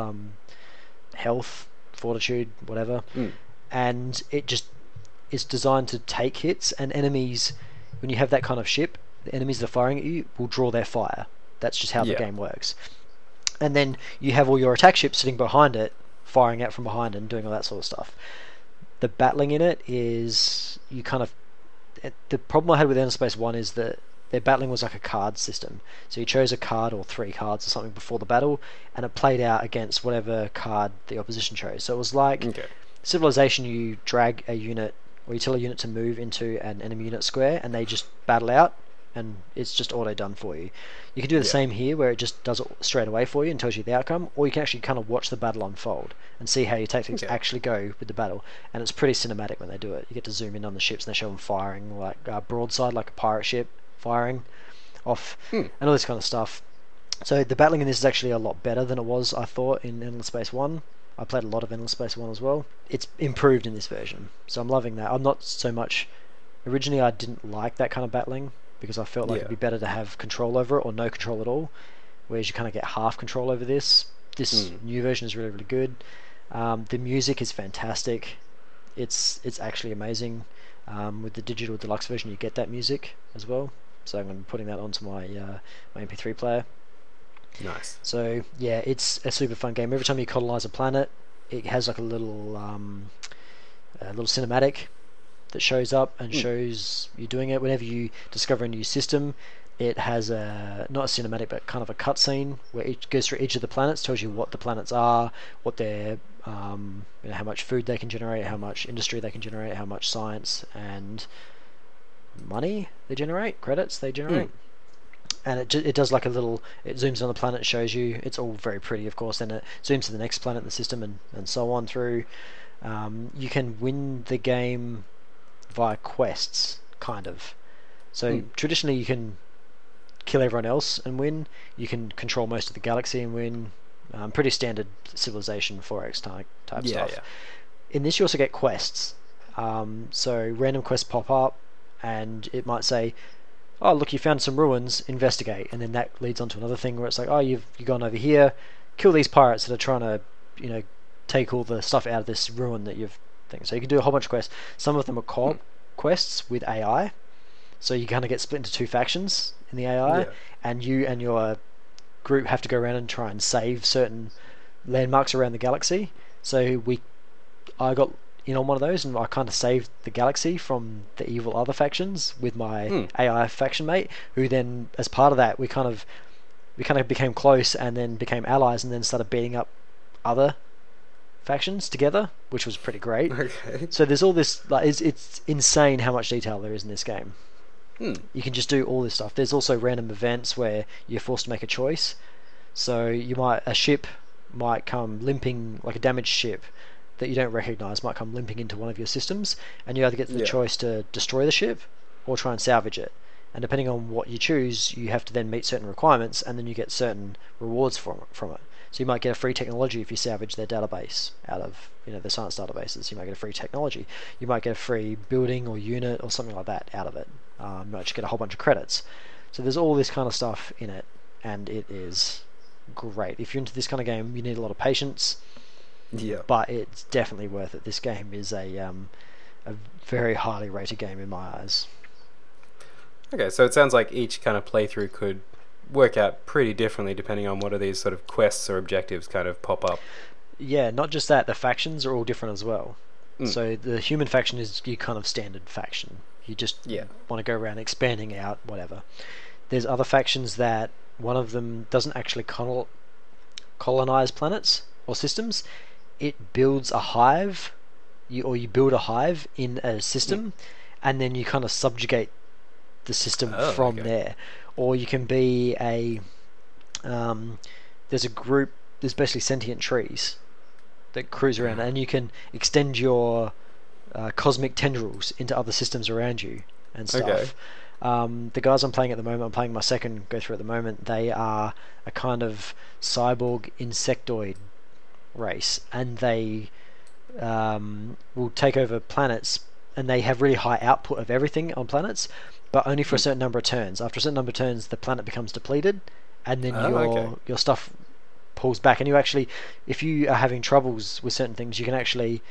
health, fortitude, whatever, Mm, and it just is designed to take hits and enemies. When you have that kind of ship, the enemies that are firing at you will draw their fire. That's just how the yeah. game works. And then you have all your attack ships sitting behind it, firing out from behind and doing all that sort of stuff. The battling in it is you kind of the problem I had with Endless Space One is that their battling was like a card system. So you chose a card or three cards or something before the battle, and it played out against whatever card the opposition chose. So it was like Okay. Civilization. You drag a unit or you tell a unit to move into an enemy unit square, and they just battle out, and it's just auto done for you. You can do the Yeah. same here, where it just does it straight away for you and tells you the outcome, or you can actually kind of watch the battle unfold and see how your tactics Okay. actually go with the battle. And it's pretty cinematic when they do it. You get to zoom in on the ships and they show them firing like broadside, like a pirate ship firing off, Mm, and all this kind of stuff. So the battling in this is actually a lot better than it was, I thought, in Endless Space 1. I played a lot of Endless Space 1 as well. It's improved in this version, so I'm loving that. I'm not so much... Originally I didn't like that kind of battling, because I felt like yeah. it'd be better to have control over it, or no control at all, whereas you kind of get half control over this. This Mm, new version is really, really good. The music is fantastic. It's actually amazing. With the digital deluxe version, you get that music as well. So I'm going to be putting that onto my MP3 player. nice. So yeah, it's a super fun game. Every time you colonize a planet, it has like a little cinematic that shows up and Mm, shows you doing it. Whenever you discover a new system, it has a not a cinematic but kind of a cutscene where it goes through each of the planets, tells you what the planets are, what their how much food they can generate, how much industry they can generate, how much science and money they generate, credits they mm, generate. And it does like a little, it zooms in on the planet, shows you, it's all very pretty of course, then it zooms to the next planet in the system and so on through. You can win the game via quests, kind of. So mm, traditionally you can kill everyone else and win. You can control most of the galaxy and win. Pretty standard Civilization 4X type yeah. stuff. Yeah. In this you also get quests. So random quests pop up and it might say, oh look, you found some ruins, investigate, and then that leads on to another thing where it's like, oh, you've gone over here, kill these pirates that are trying to take all the stuff out of this ruin that you've thing. So you can do a whole bunch of quests. Some of them are co-op Mm, quests with AI, so you kind of get split into two factions in the AI, yeah. and you and your group have to go around and try and save certain landmarks around the galaxy. So I got in on one of those, and I kind of saved the galaxy from the evil other factions with my AI faction mate, who then, as part of that, we kind of became close and then became allies and then started beating up other factions together, which was pretty great. Okay. So there's all this, like, it's insane how much detail there is in this game. Hmm. You can just do all this stuff. There's also random events where you're forced to make a choice. So a ship might come limping, like a damaged ship that you don't recognize might come limping into one of your systems, and you either get the choice to destroy the ship or try and salvage it. And depending on what you choose, you have to then meet certain requirements, and then you get certain rewards from it. So you might get a free technology if you salvage their database out of the science databases. You might get a free technology. You might get a free building or unit or something like that out of it. You might just get a whole bunch of credits. So there's all this kind of stuff in it, and it is great. If you're into this kind of game, you need a lot of patience. Yeah. But it's definitely worth it. This game is a very highly rated game in my eyes. Okay, so it sounds like each kind of playthrough could work out pretty differently depending on what are these sort of quests or objectives kind of pop up. Yeah, not just that, the factions are all different as well. So the human faction is your kind of standard faction. You just want to go around expanding out, whatever. There's other factions that one of them doesn't actually colonize planets or systems. It builds a hive, you build a hive in a system, and then you kind of subjugate the system from there. Or you can be there's basically sentient trees that cruise around, and you can extend your cosmic tendrils into other systems around you and stuff. The guys I'm playing at the moment, I'm playing my second go through at the moment, they are a kind of cyborg insectoid race, and they will take over planets, and they have really high output of everything on planets, but only for a certain number of turns. After a certain number of turns, the planet becomes depleted, and then your stuff pulls back. And you actually, if you are having troubles with certain things, you can actually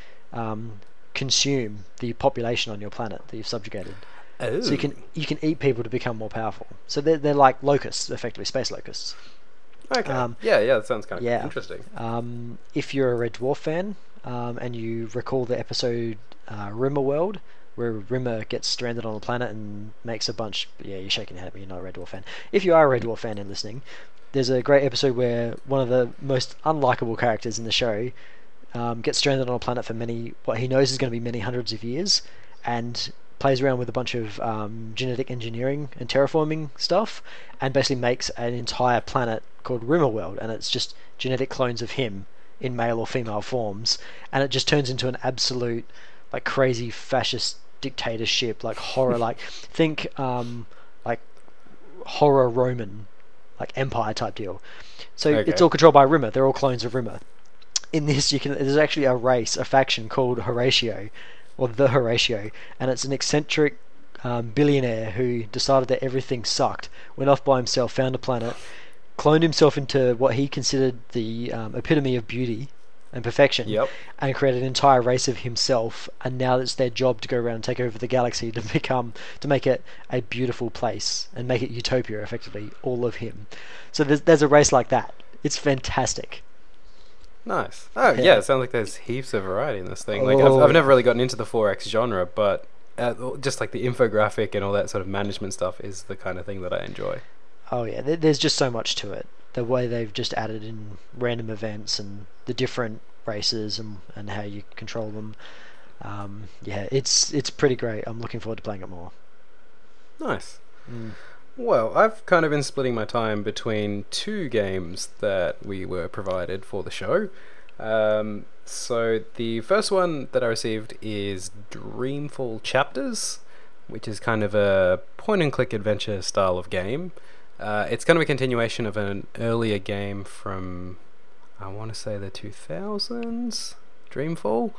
consume the population on your planet that you've subjugated. So you can eat people to become more powerful. So they're like locusts, effectively space locusts. Okay. That sounds kind of interesting. If you're a Red Dwarf fan, and you recall the episode Rimmer World, where Rimmer gets stranded on a planet and makes a bunch... Yeah, you're shaking your head, but you're not a Red Dwarf fan. If you are a Red Dwarf fan and listening, there's a great episode where one of the most unlikable characters in the show gets stranded on a planet for what he knows is going to be many hundreds of years, and plays around with a bunch of genetic engineering and terraforming stuff, and basically makes an entire planet called Rimmerworld, and it's just genetic clones of him in male or female forms, and it just turns into an absolute like crazy fascist dictatorship, like horror, like think like horror Roman, like empire type deal. So it's all controlled by Rimmer. They're all clones of Rimmer. In this, there's actually a faction called Horatio, or the Horatio, and it's an eccentric billionaire who decided that everything sucked, went off by himself, found a planet, cloned himself into what he considered the epitome of beauty and perfection, and created an entire race of himself, and now it's their job to go around and take over the galaxy to make it a beautiful place and make it utopia, effectively, all of him. So there's a race like that. It's fantastic. Nice. Oh yeah, it sounds like there's heaps of variety in this thing. Like I've never really gotten into the 4X genre, but just like the infographic and all that sort of management stuff is the kind of thing that I enjoy. Oh yeah, there's just so much to it. The way they've just added in random events and the different races and how you control them. It's pretty great. I'm looking forward to playing it more. Nice. Well, I've kind of been splitting my time between two games that we were provided for the show. So the first one that I received is Dreamfall Chapters, which is kind of a point-and-click adventure style of game. It's kind of a continuation of an earlier game from, I want to say, the 2000s, Dreamfall.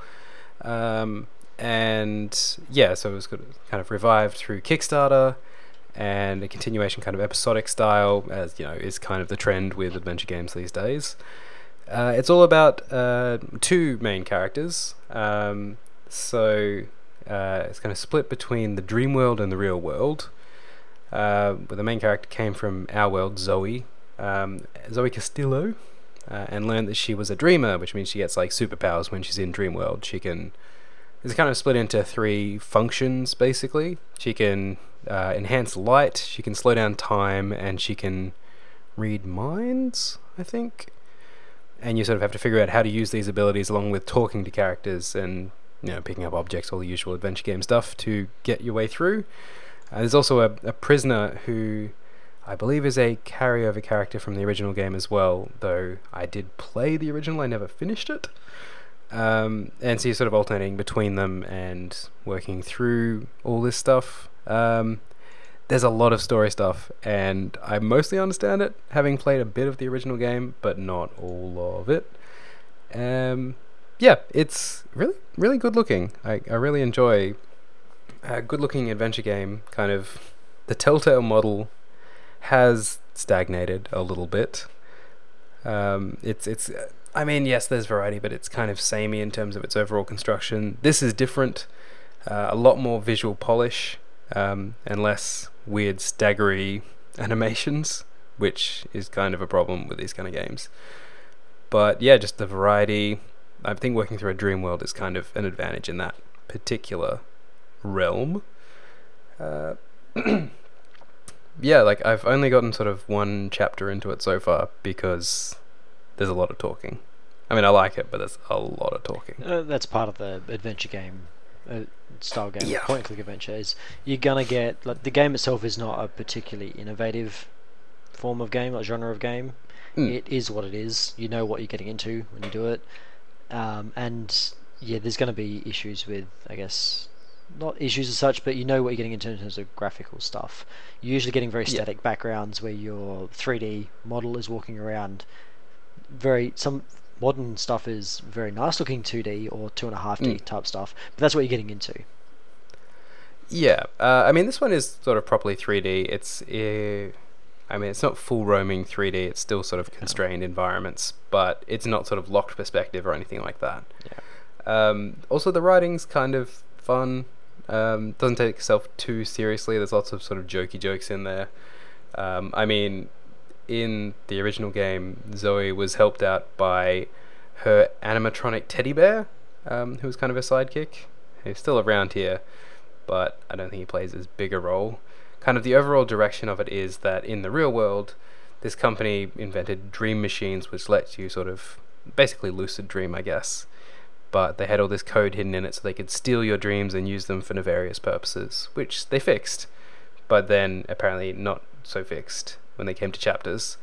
And yeah, so it was kind of revived through Kickstarter, and a continuation kind of episodic style, as you know, is kind of the trend with adventure games these days. It's all about two main characters. So it's kind of split between the dream world and the real world. Where the main character came from our world, Zoe. Zoe Castillo, and learned that she was a dreamer, which means she gets like superpowers when she's in dream world. She can. It's kind of split into 3 functions basically. She can enhance light, she can slow down time, and she can read minds, I think. And you sort of have to figure out how to use these abilities along with talking to characters and picking up objects, all the usual adventure game stuff to get your way through. There's also a prisoner who I believe is a carryover character from the original game as well, though I did play the original, I never finished it. And so you're sort of alternating between them and working through all this stuff. There's a lot of story stuff, and I mostly understand it, having played a bit of the original game, but not all of it. Yeah, it's really, really good looking. I really enjoy a good looking adventure game. Kind of, the Telltale model has stagnated a little bit. I mean, yes, there's variety, but it's kind of samey in terms of its overall construction. This is different, a lot more visual polish, and less weird staggery animations, which is kind of a problem with these kind of games. But yeah, just the variety. I think working through a dream world is kind of an advantage in that particular realm. Yeah, like I've only gotten sort of 1 chapter into it so far because there's a lot of talking. I mean, I like it, but there's a lot of talking. That's part of the adventure game style game. Yeah. Point and click adventure is you're gonna get, like, the game itself is not a particularly innovative form of game, like genre of game. It is what it is. You know what you're getting into when you do it. And yeah, there's going to be issues with, I guess, not issues as such, but you know what you're getting into in terms of graphical stuff. You're usually getting very static backgrounds where your 3D model is walking around. Some modern stuff is very nice looking 2D or 2.5D type stuff, but that's what you're getting into. Yeah, I mean, this one is sort of properly 3D. I mean, it's not full roaming 3D. It's still sort of constrained environments, but it's not sort of locked perspective or anything like that. Yeah. Also, the writing's kind of fun. Doesn't take itself too seriously. There's lots of sort of jokey jokes in there. I mean, in the original game, Zoe was helped out by her animatronic teddy bear, who was kind of a sidekick. He's still around here, but I don't think he plays as big a role. Kind of the overall direction of it is that in the real world, this company invented dream machines which let you sort of basically lucid dream, I guess. But they had all this code hidden in it so they could steal your dreams and use them for nefarious purposes, which they fixed, but then apparently not so fixed when they came to chapters.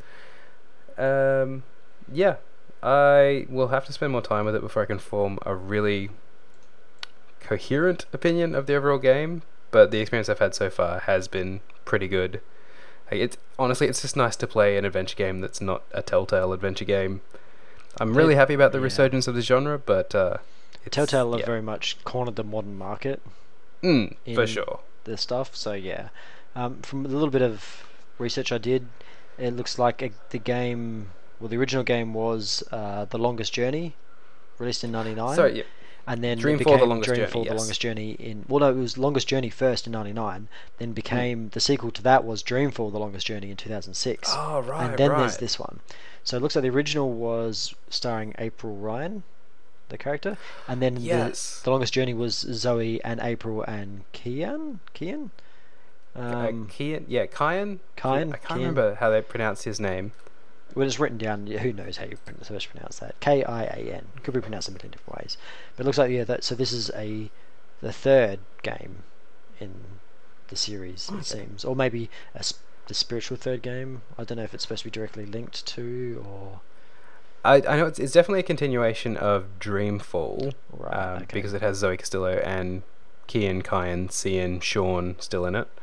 Yeah, I will have to spend more time with it before I can form a really coherent opinion of the overall game, but the experience I've had so far has been pretty good. Like, it's just nice to play an adventure game that's not a Telltale adventure game. I'm really happy about the resurgence of the genre, but Telltale have very much cornered the modern market. For sure. The stuff, so yeah. From a little bit of research I did, it looks like the game, well, the original game was The Longest Journey, released in '99. Sorry, yeah. And then Dreamfall: The Longest Journey. Dreamfall: The Longest Journey it was Longest Journey first in '99, then became the sequel to that was Dreamfall: The Longest Journey in 2006. Oh, right, and then there's this one. So it looks like the original was starring April Ryan, the character, and then the Longest Journey was Zoe and April and Kian. Kian? Yeah, Kian. I can't remember how they pronounce his name. Well, it's written down. Who knows how you first pronounce that? Kian. Could be pronounced a million different ways. But it looks like so this is the 3rd game in the series, it seems, or maybe the spiritual 3rd game. I don't know if it's supposed to be directly linked to, or I know it's definitely a continuation of Dreamfall, right? Because it has Zoe Castillo and Kian, Cian, Sean still in it.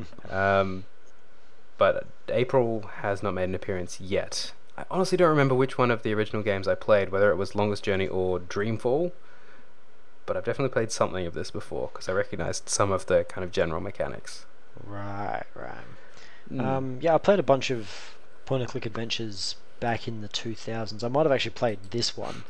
But April has not made an appearance yet. I honestly don't remember which one of the original games I played, whether it was Longest Journey or Dreamfall, but I've definitely played something of this before, because I recognised some of the kind of general mechanics. Right. Yeah, I played a bunch of point-and-click adventures back in the 2000s. I might have actually played this one,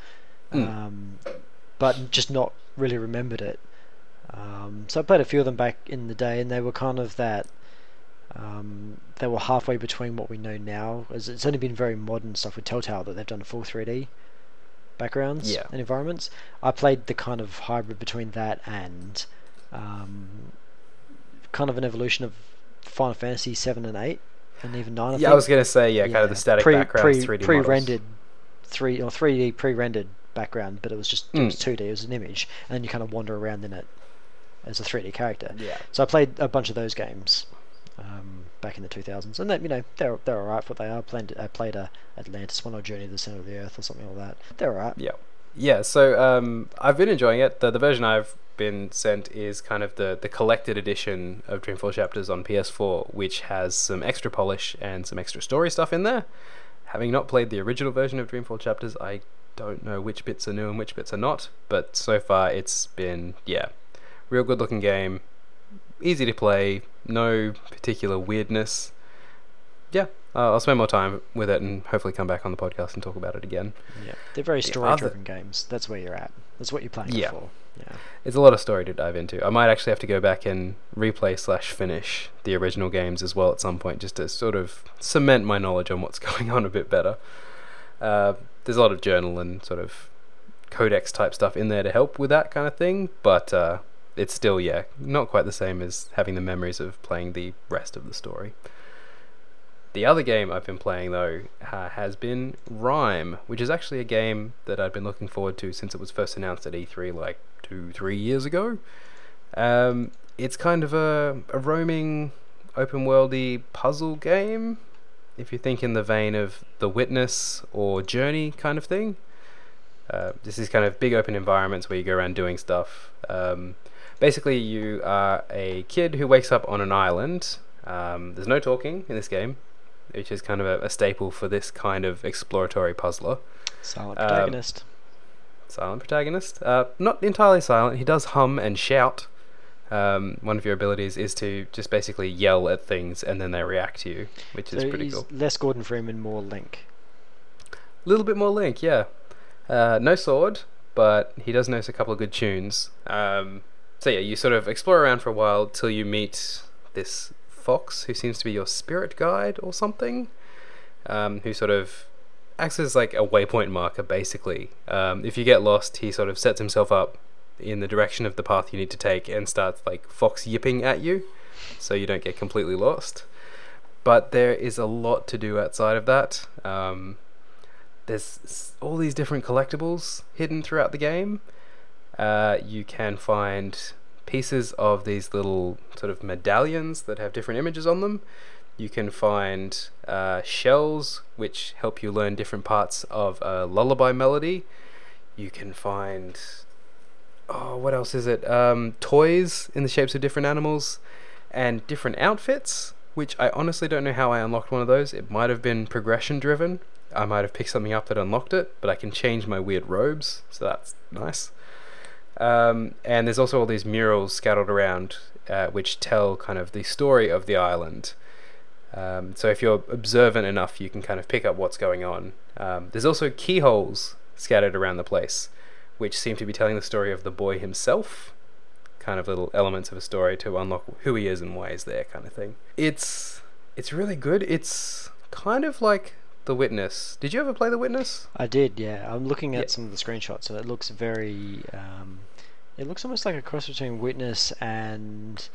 but just not really remembered it. So I played a few of them back in the day, and they were kind of that They were halfway between what we know now, as it's only been very modern stuff with Telltale that they've done full 3D backgrounds Yeah. and environments. I played the kind of hybrid between that and kind of an evolution of Final Fantasy 7 and 8 and even 9. I was going to say, kind of the static backgrounds, 3D pre-rendered, models. 3D pre-rendered background, but it was just it was 2D. It was an image, and then you kind of wander around in it as a 3D character. Yeah. So I played a bunch of those games back in the 2000s, and they're alright for what they are. I played a Atlantis one or Journey to the Center of the Earth or something like that. They're alright. Yeah. So I've been enjoying it. The version I've been sent is kind of the collected edition of Dreamfall Chapters on PS4, which has some extra polish and some extra story stuff in there. Having not played the original version of Dreamfall Chapters, I don't know which bits are new and which bits are not, but so far it's been real good looking game, easy to play, no particular weirdness. I'll spend more time with it and hopefully come back on the podcast and talk about it again. They're very story-driven games. That's where you're at. That's what you're playing it for. It's a lot of story to dive into. I might actually have to go back and replay/finish the original games as well at some point, just to sort of cement my knowledge on what's going on a bit better. There's a lot of journal and sort of codex type stuff in there to help with that kind of thing, but it's still not quite the same as having the memories of playing the rest of the story. The other game I've been playing though has been Rime, which is actually a game that I'd been looking forward to since it was first announced at E3 like 2-3 years ago. It's kind of a roaming open worldy puzzle game, if you think in the vein of The Witness or Journey kind of thing. This is kind of big open environments where you go around doing stuff. Basically you are a kid who wakes up on an island. There's no talking in this game, which is kind of a staple for this kind of exploratory puzzler. Silent protagonist. Not entirely silent. He does hum and shout. One of your abilities is to just basically yell at things and then they react to you, which is pretty cool. Less Gordon Freeman, more Link. A little bit more Link, yeah. No sword, but he does know a couple of good tunes. So you sort of explore around for a while till you meet this fox who seems to be your spirit guide or something, who sort of acts as like a waypoint marker basically. If you get lost, he sort of sets himself up in the direction of the path you need to take and starts like fox yipping at you so you don't get completely lost. But there is a lot to do outside of that. There's all these different collectibles hidden throughout the game. You can find pieces of these little sort of medallions that have different images on them. You can find shells which help you learn different parts of a lullaby melody. You can find what else is it? Toys in the shapes of different animals and different outfits, which I honestly don't know how I unlocked one of those. It might have been progression driven. I might have picked something up that unlocked it, but I can change my weird robes, so that's nice. And there's also all these murals scattered around which tell kind of the story of the island. So if you're observant enough, you can kind of pick up what's going on. There's also keyholes scattered around the place, which seem to be telling the story of the boy himself, kind of little elements of a story to unlock who he is and why he's there, kind of thing. It's really good. It's kind of like The Witness. Did you ever play The Witness? I did, yeah. I'm looking at some of the screenshots, and it looks very. It looks almost like a cross between Witness and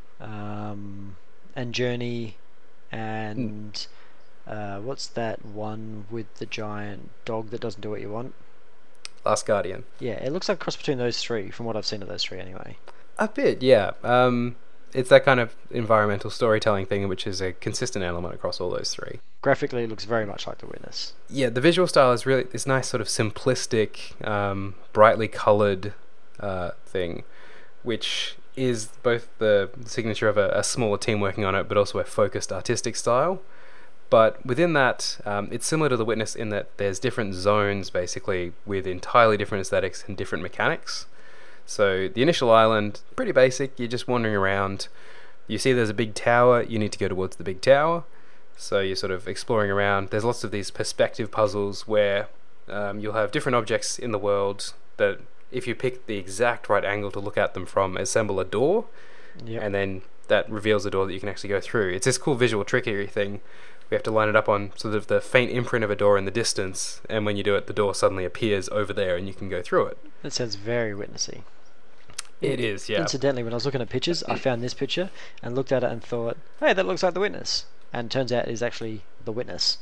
Journey, and what's that one with the giant dog that doesn't do what you want? Last Guardian. Yeah, it looks like a cross between those three, from what I've seen of those three, anyway. A bit, yeah. It's that kind of environmental storytelling thing, which is a consistent element across all those three. Graphically, it looks very much like The Witness. Yeah, the visual style is really this nice sort of simplistic, brightly coloured thing, which is both the signature of a smaller team working on it, but also a focused artistic style. But within that, it's similar to The Witness in that there's different zones, basically, with entirely different aesthetics and different mechanics. So the initial island, pretty basic, you're just wandering around. You see there's a big tower, you need to go towards the big tower. So you're sort of exploring around. There's lots of these perspective puzzles where you'll have different objects in the world that, if you pick the exact right angle to look at them from, assemble a door. Yep. and then that reveals the door that you can actually go through. It's this cool visual trickery thing. We have to line it up on sort of the faint imprint of a door in the distance, and when you do it, the door suddenly appears over there, and you can go through it. That sounds very witnessy. It is, yeah. Incidentally, when I was looking at pictures, I found this picture and looked at it and thought, hey, that looks like The Witness. And turns out it is actually The Witness.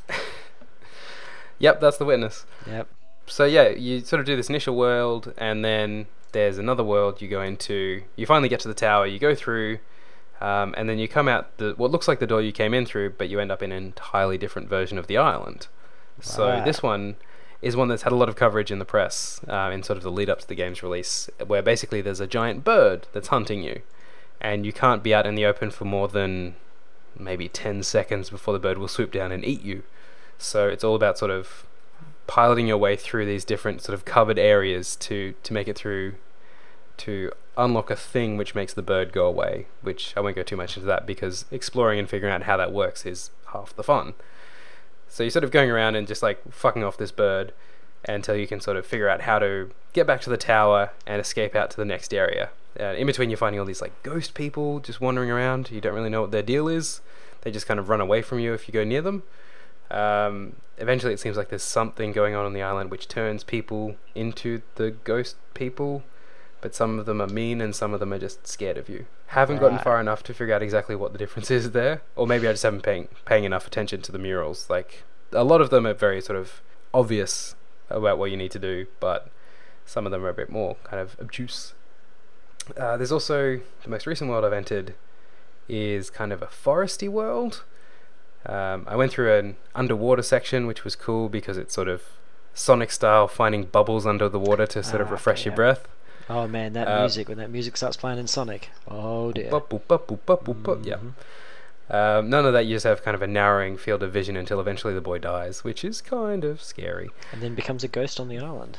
Yep, that's The Witness. Yep. So yeah, you sort of do this initial world, and then there's another world you go into. You finally get to the tower, you go through, and then you come out what looks like the door you came in through, but you end up in an entirely different version of the island. So Right. this one is one that's had a lot of coverage in the press in sort of the lead up to the game's release, where basically there's a giant bird that's hunting you, and you can't be out in the open for more than maybe 10 seconds before the bird will swoop down and eat you. So it's all about sort of piloting your way through these different sort of covered areas to make it through to unlock a thing which makes the bird go away, which I won't go too much into that because exploring and figuring out how that works is half the fun. So you're sort of going around and just like fucking off this bird until you can sort of figure out how to get back to the tower and escape out to the next area. In between, you're finding all these like ghost people just wandering around. You don't really know what their deal is. They just kind of run away from you if you go near them. Eventually, it seems like there's something going on the island which turns people into the ghost people, but some of them are mean and some of them are just scared of you. Haven't gotten Right. far enough to figure out exactly what the difference is there, or maybe I just haven't paying enough attention to the murals. Like a lot of them are very sort of obvious about what you need to do, but some of them are a bit more kind of obtuse. There's also the most recent world I've entered is kind of a foresty world. I went through an underwater section, which was cool because it's sort of Sonic style, finding bubbles under the water to sort of refresh your yeah. breath. Oh man, that music, when that music starts playing in Sonic. Oh dear. Boop, boop, boop, boop, boop, boop, boop, yeah. None of that. You just have kind of a narrowing field of vision until eventually the boy dies, which is kind of scary. And then becomes a ghost on the island.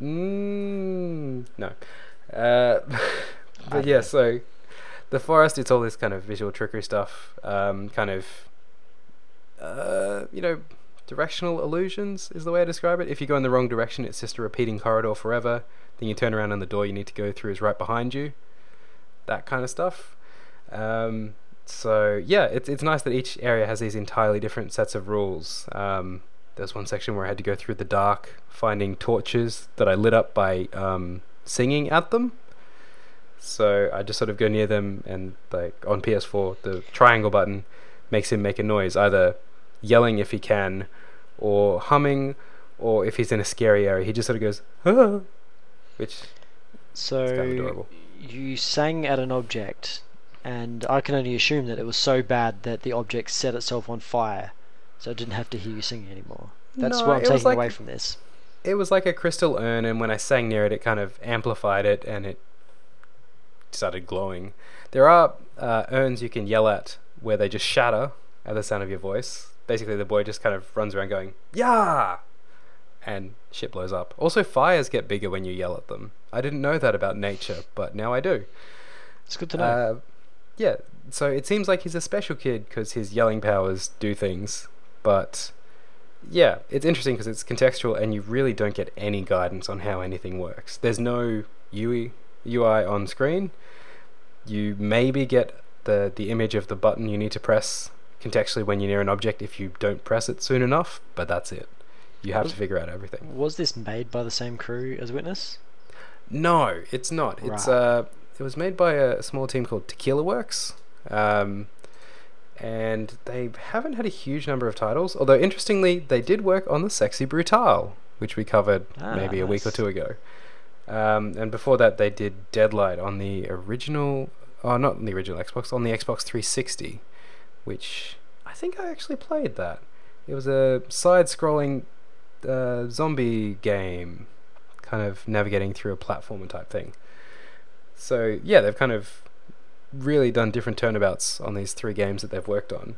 No. But yeah, so the forest, it's all this kind of visual trickery stuff, kind of, directional illusions is the way I describe it. If you go in the wrong direction, it's just a repeating corridor forever. Then you turn around and the door you need to go through is right behind you. That kind of stuff. So yeah, it's nice that each area has these entirely different sets of rules. There's one section where I had to go through the dark, finding torches that I lit up by singing at them. So I just sort of go near them, and like on PS4, the triangle button makes him make a noise, either yelling if he can, or humming, or if he's in a scary area, he just sort of goes, ah, which is kind of So adorable. you sang at an object, and I can only assume that it was so bad that the object set itself on fire, so it didn't have to hear you singing anymore. That's No, what I'm it was taking like- away from this. It was like a crystal urn, and when I sang near it, it kind of amplified it, and it started glowing. There are urns you can yell at where they just shatter at the sound of your voice. Basically, the boy just kind of runs around going, "Yeah!" and shit blows up. Also, fires get bigger when you yell at them. I didn't know that about nature, but now I do. It's good to know. Yeah, so it seems like he's a special kid because his yelling powers do things, but yeah, it's interesting because it's contextual and you really don't get any guidance on how anything works. There's no UI on screen. You maybe get the image of the button you need to press contextually when you're near an object if you don't press it soon enough, but that's it. You have to figure out everything. Was this made by the same crew as Witness? No, it's not. It's it was made by a small team called Tequila Works, and they haven't had a huge number of titles. Although interestingly, they did work on the Sexy Brutale, which we covered maybe a week or nice. two ago. And before that, they did Deadlight on the original, not on the original Xbox, on the Xbox 360, which I think I actually played that. It was a side-scrolling zombie game, kind of navigating through a platformer type thing. So yeah, they've kind of really done different turnabouts on these three games that they've worked on.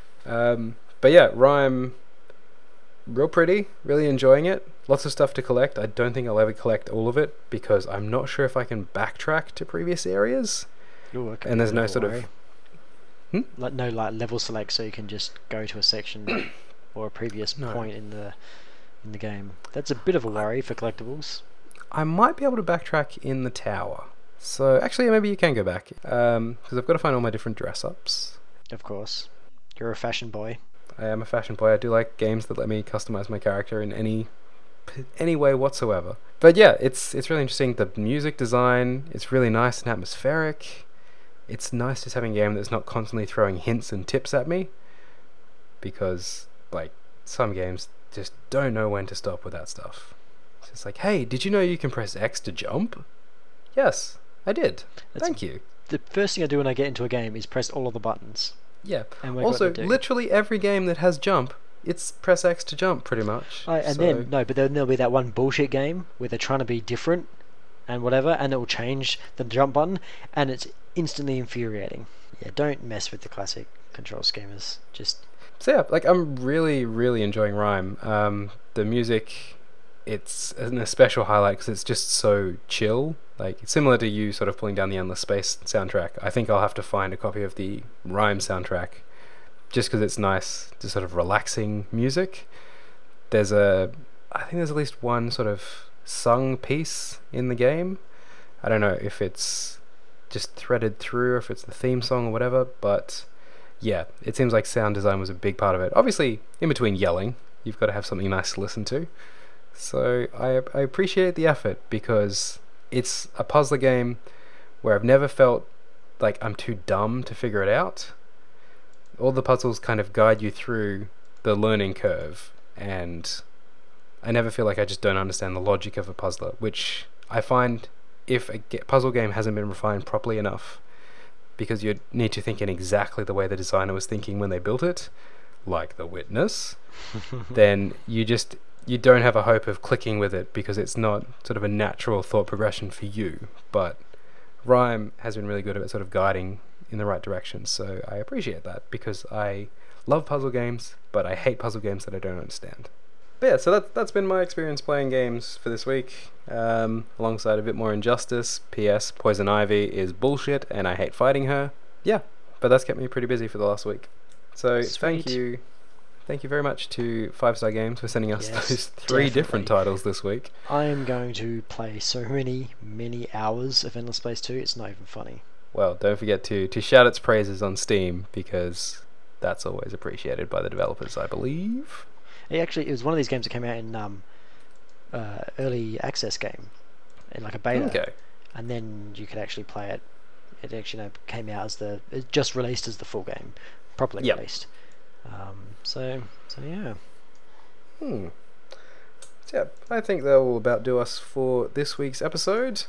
But yeah, Rhyme, real pretty, really enjoying it. Lots of stuff to collect. I don't think I'll ever collect all of it because I'm not sure if I can backtrack to previous areas. Ooh, okay, And there's no don't sort of... worry. Like no level select, so you can just go to a section or a previous No. point in the game. That's a bit of a worry for collectibles. I might be able to backtrack in the tower So actually, maybe you can go back, because I've got to find all my different dress-ups. Of course. You're a fashion boy. I am a fashion boy. I do like games that let me customize my character in any way whatsoever. But yeah, it's really interesting. The music design, it's really nice and atmospheric. It's nice just having a game that's not constantly throwing hints and tips at me, because like some games just don't know when to stop with that stuff. It's just like, hey, did you know you can press X to jump? Yes, I did. Thank you. The first thing I do when I get into a game is press all of the buttons. Yeah. And work Also, what they do. literally every game that has jump, it's press X to jump, pretty much. But then there'll be that one bullshit game where they're trying to be different and whatever, and it will change the jump button, and it's instantly infuriating. Yeah, don't mess with the classic control schemas. So yeah, like I'm really, really enjoying Rime. The music, it's a special highlight because it's just so chill. Like similar to you sort of pulling down the Endless Space soundtrack. I think I'll have to find a copy of the Rime soundtrack just because it's nice, just sort of relaxing music. I think there's at least one sort of sung piece in the game. I don't know if it's just threaded through or if it's the theme song or whatever, but yeah, it seems like sound design was a big part of it. Obviously, in between yelling, you've got to have something nice to listen to. So I appreciate the effort because it's a puzzler game where I've never felt like I'm too dumb to figure it out. All the puzzles kind of guide you through the learning curve, and I never feel like I just don't understand the logic of a puzzler, which I find if a puzzle game hasn't been refined properly enough, because you need to think in exactly the way the designer was thinking when they built it, like The Witness, then you don't have a hope of clicking with it because it's not sort of a natural thought progression for you. But Rime has been really good at sort of guiding in the right direction, so I appreciate that because I love puzzle games, but I hate puzzle games that I don't understand. But yeah, so that's been my experience playing games for this week, alongside a bit more Injustice. P.S. Poison Ivy is bullshit and I hate fighting her. Yeah, but that's kept me pretty busy for the last week. So Sweet. Thank you very much to 5-Star Games for sending us those three definitely. different titles this week. I am going to play so many hours of Endless Space 2, it's not even funny. Well, don't forget to shout its praises on Steam, because that's always appreciated by the developers, I believe. It was one of these games that came out in early access game, in like a beta. Okay. And then you could actually play it. It actually came out it just released as the full game, properly released. So yeah. So yeah, I think that will about do us for this week's episode.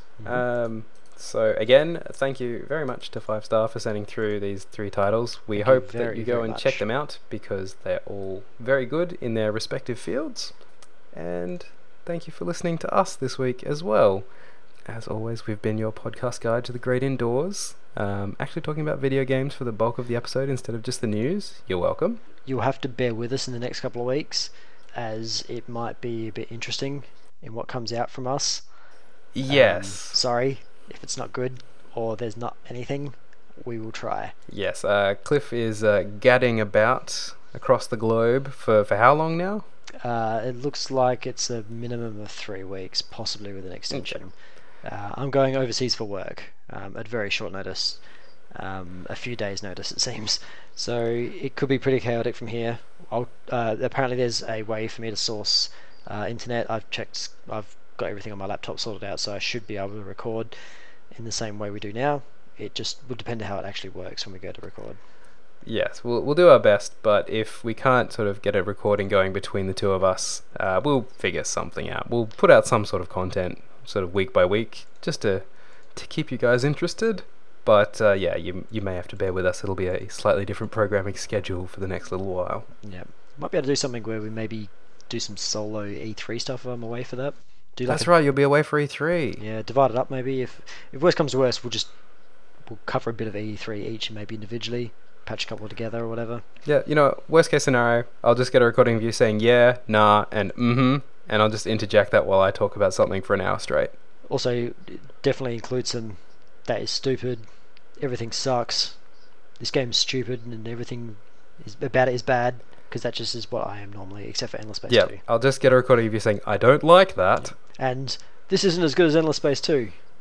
So again, thank you very much to 5-Star for sending through these 3 titles. We hope that you go and check them out because they're all very good in their respective fields. And thank you for listening to us this week as well. As always, we've been your podcast guide to the great indoors. Actually talking about video games for the bulk of the episode instead of just the news. You're welcome. You'll have to bear with us in the next couple of weeks, as it might be a bit interesting in what comes out from us. Yes. Sorry if it's not good or there's not anything. We will try. Yes. Cliff is gadding about across the globe for how long now? It looks like it's a minimum of 3 weeks, possibly with an extension. I'm going overseas for work at very short notice. A few days notice, it seems. So it could be pretty chaotic from here. Apparently there's a way for me to source internet. I've checked. I've got everything on my laptop sorted out, so I should be able to record in the same way we do now. It just will depend on how it actually works when we go to record. Yes, we'll do our best, but if we can't sort of get a recording going between the two of us, we'll figure something out. We'll put out some sort of content sort of week by week just to keep you guys interested. But yeah, you may have to bear with us. It'll be a slightly different programming schedule for the next little while. Yeah, might be able to do something where we maybe do some solo E3 stuff if I'm away for that. That's right, you'll be away for E3. Yeah, divide it up maybe. If worst comes to worst, we'll cover a bit of E3 each and maybe individually, patch a couple together or whatever. Yeah, worst case scenario, I'll just get a recording of you saying yeah, nah, and and I'll just interject that while I talk about something for an hour straight. Also, definitely include some that is stupid, everything sucks, this game's stupid, and everything about it is bad, because that just is what I am normally, except for Endless Space 2. I'll just get a recording of you saying, I don't like that. And this isn't as good as Endless Space 2.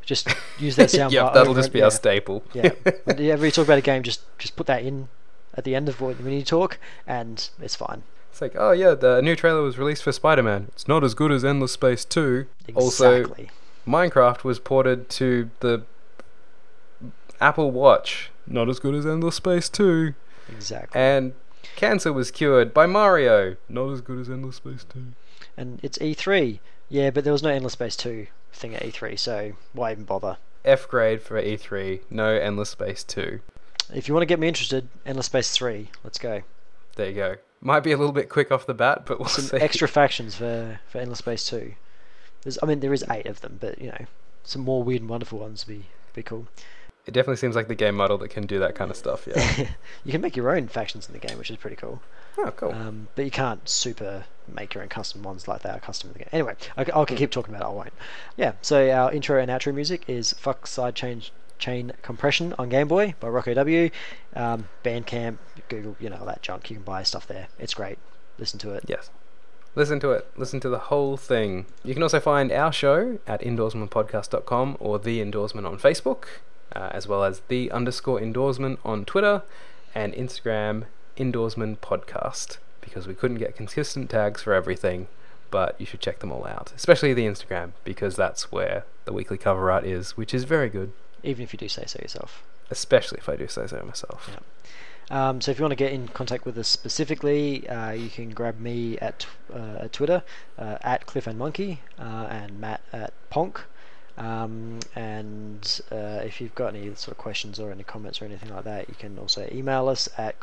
Just use that sound Yep, bar. that'll over just and- be yeah. our staple. Yeah. Whenever you talk about a game, just put that in at the end of when you talk, and it's fine. It's like, oh yeah, the new trailer was released for Spider-Man. It's not as good as Endless Space 2. Also, Exactly. Minecraft was ported to the Apple Watch. Not as good as Endless Space 2. Exactly. And cancer was cured by Mario. Not as good as Endless Space 2. And it's E3. Yeah, but there was no Endless Space 2 thing at E3, so why even bother? F grade for E3. No Endless Space 2. If you want to get me interested, Endless Space 3. Let's go. There you go. Might be a little bit quick off the bat, but we'll Some see. extra factions for Endless Space 2. There is 8 of them, but some more weird and wonderful ones would be cool. It definitely seems like the game model that can do that kind of stuff, yeah. You can make your own factions in the game, which is pretty cool. Oh, cool. But you can't super make your own custom ones like that are custom in the game. Anyway, I can keep talking about it, I won't. Yeah, so our intro and outro music is Fuck Side Chain Compression on Game Boy by Rocco W. Bandcamp, Google, all that junk. You can buy stuff there. It's great. Listen to it. Yes. Listen to it. Listen to the whole thing. You can also find our show at indoorsmanpodcast.com or The Indoorsman on Facebook, as well as _indoorsman on Twitter and Instagram, Indoorsman Podcast, because we couldn't get consistent tags for everything, but you should check them all out, especially the Instagram, because that's where the weekly cover art is, which is very good, Even if you do say so yourself. especially if I do say so myself. Yeah. So if you want to get in contact with us specifically, you can grab me at Twitter at Cliff and Monkey and Matt at Ponk. And if you've got any sort of questions or any comments or anything like that, you can also email us at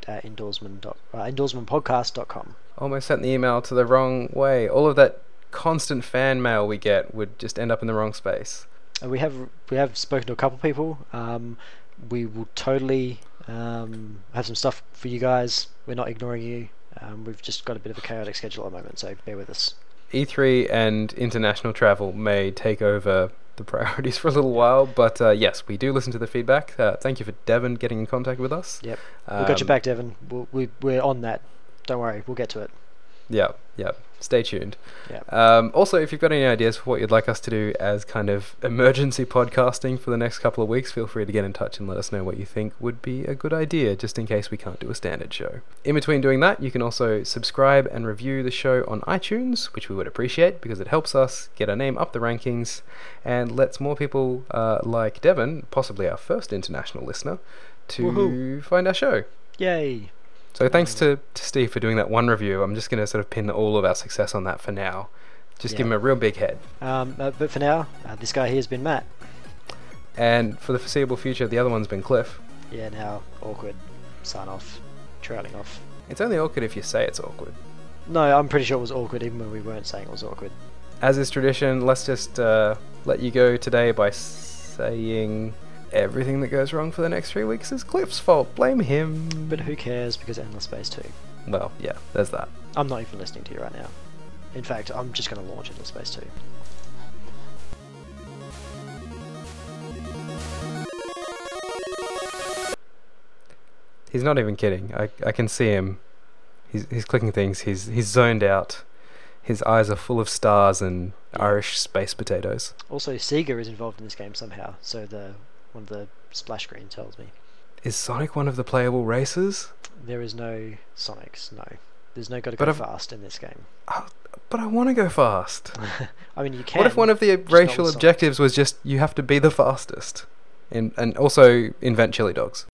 contact@indoorsmanpodcast.com. Almost sent the email to the wrong way. All of that constant fan mail we get would just end up in the wrong space. We have spoken to a couple people. We will totally have some stuff for you guys. We're not ignoring you. We've just got a bit of a chaotic schedule at the moment, so bear with us. E3 and international travel may take over the priorities for a little while, but yes, we do listen to the feedback. Thank you for Devon getting in contact with us. Yep, we've got your back, Devon. We're on that. Don't worry, we'll get to it. Yeah. Stay tuned. Yeah. Also, if you've got any ideas for what you'd like us to do as kind of emergency podcasting for the next couple of weeks, feel free to get in touch and let us know what you think would be a good idea, just in case we can't do a standard show. In between doing that, you can also subscribe and review the show on iTunes, which we would appreciate because it helps us get our name up the rankings and lets more people like Devon, possibly our first international listener, to find our show. Yay. So thanks to Steve for doing that one review. I'm just going to sort of pin all of our success on that for now. Just give him a real big head. But for now, this guy here has been Matt. And for the foreseeable future, the other one's been Cliff. Yeah, now awkward. Sign off. Trailing off. It's only awkward if you say it's awkward. No, I'm pretty sure it was awkward even when we weren't saying it was awkward. As is tradition, let's just let you go today by saying everything that goes wrong for the next 3 weeks is Cliff's fault. Blame him. But who cares, because Endless Space 2. Well, yeah, there's that. I'm not even listening to you right now. In fact, I'm just going to launch Endless Space 2. He's not even kidding. I can see him. He's clicking things. He's zoned out. His eyes are full of stars and Irish space potatoes. Also, Sega is involved in this game somehow, so one of the splash screen tells me. Is Sonic one of the playable races? There is no Sonics, no. There's no gotta go fast in this game. But I want to go fast. I mean, you can. What if one of the racial objectives was just you have to be the fastest? And also invent chili dogs?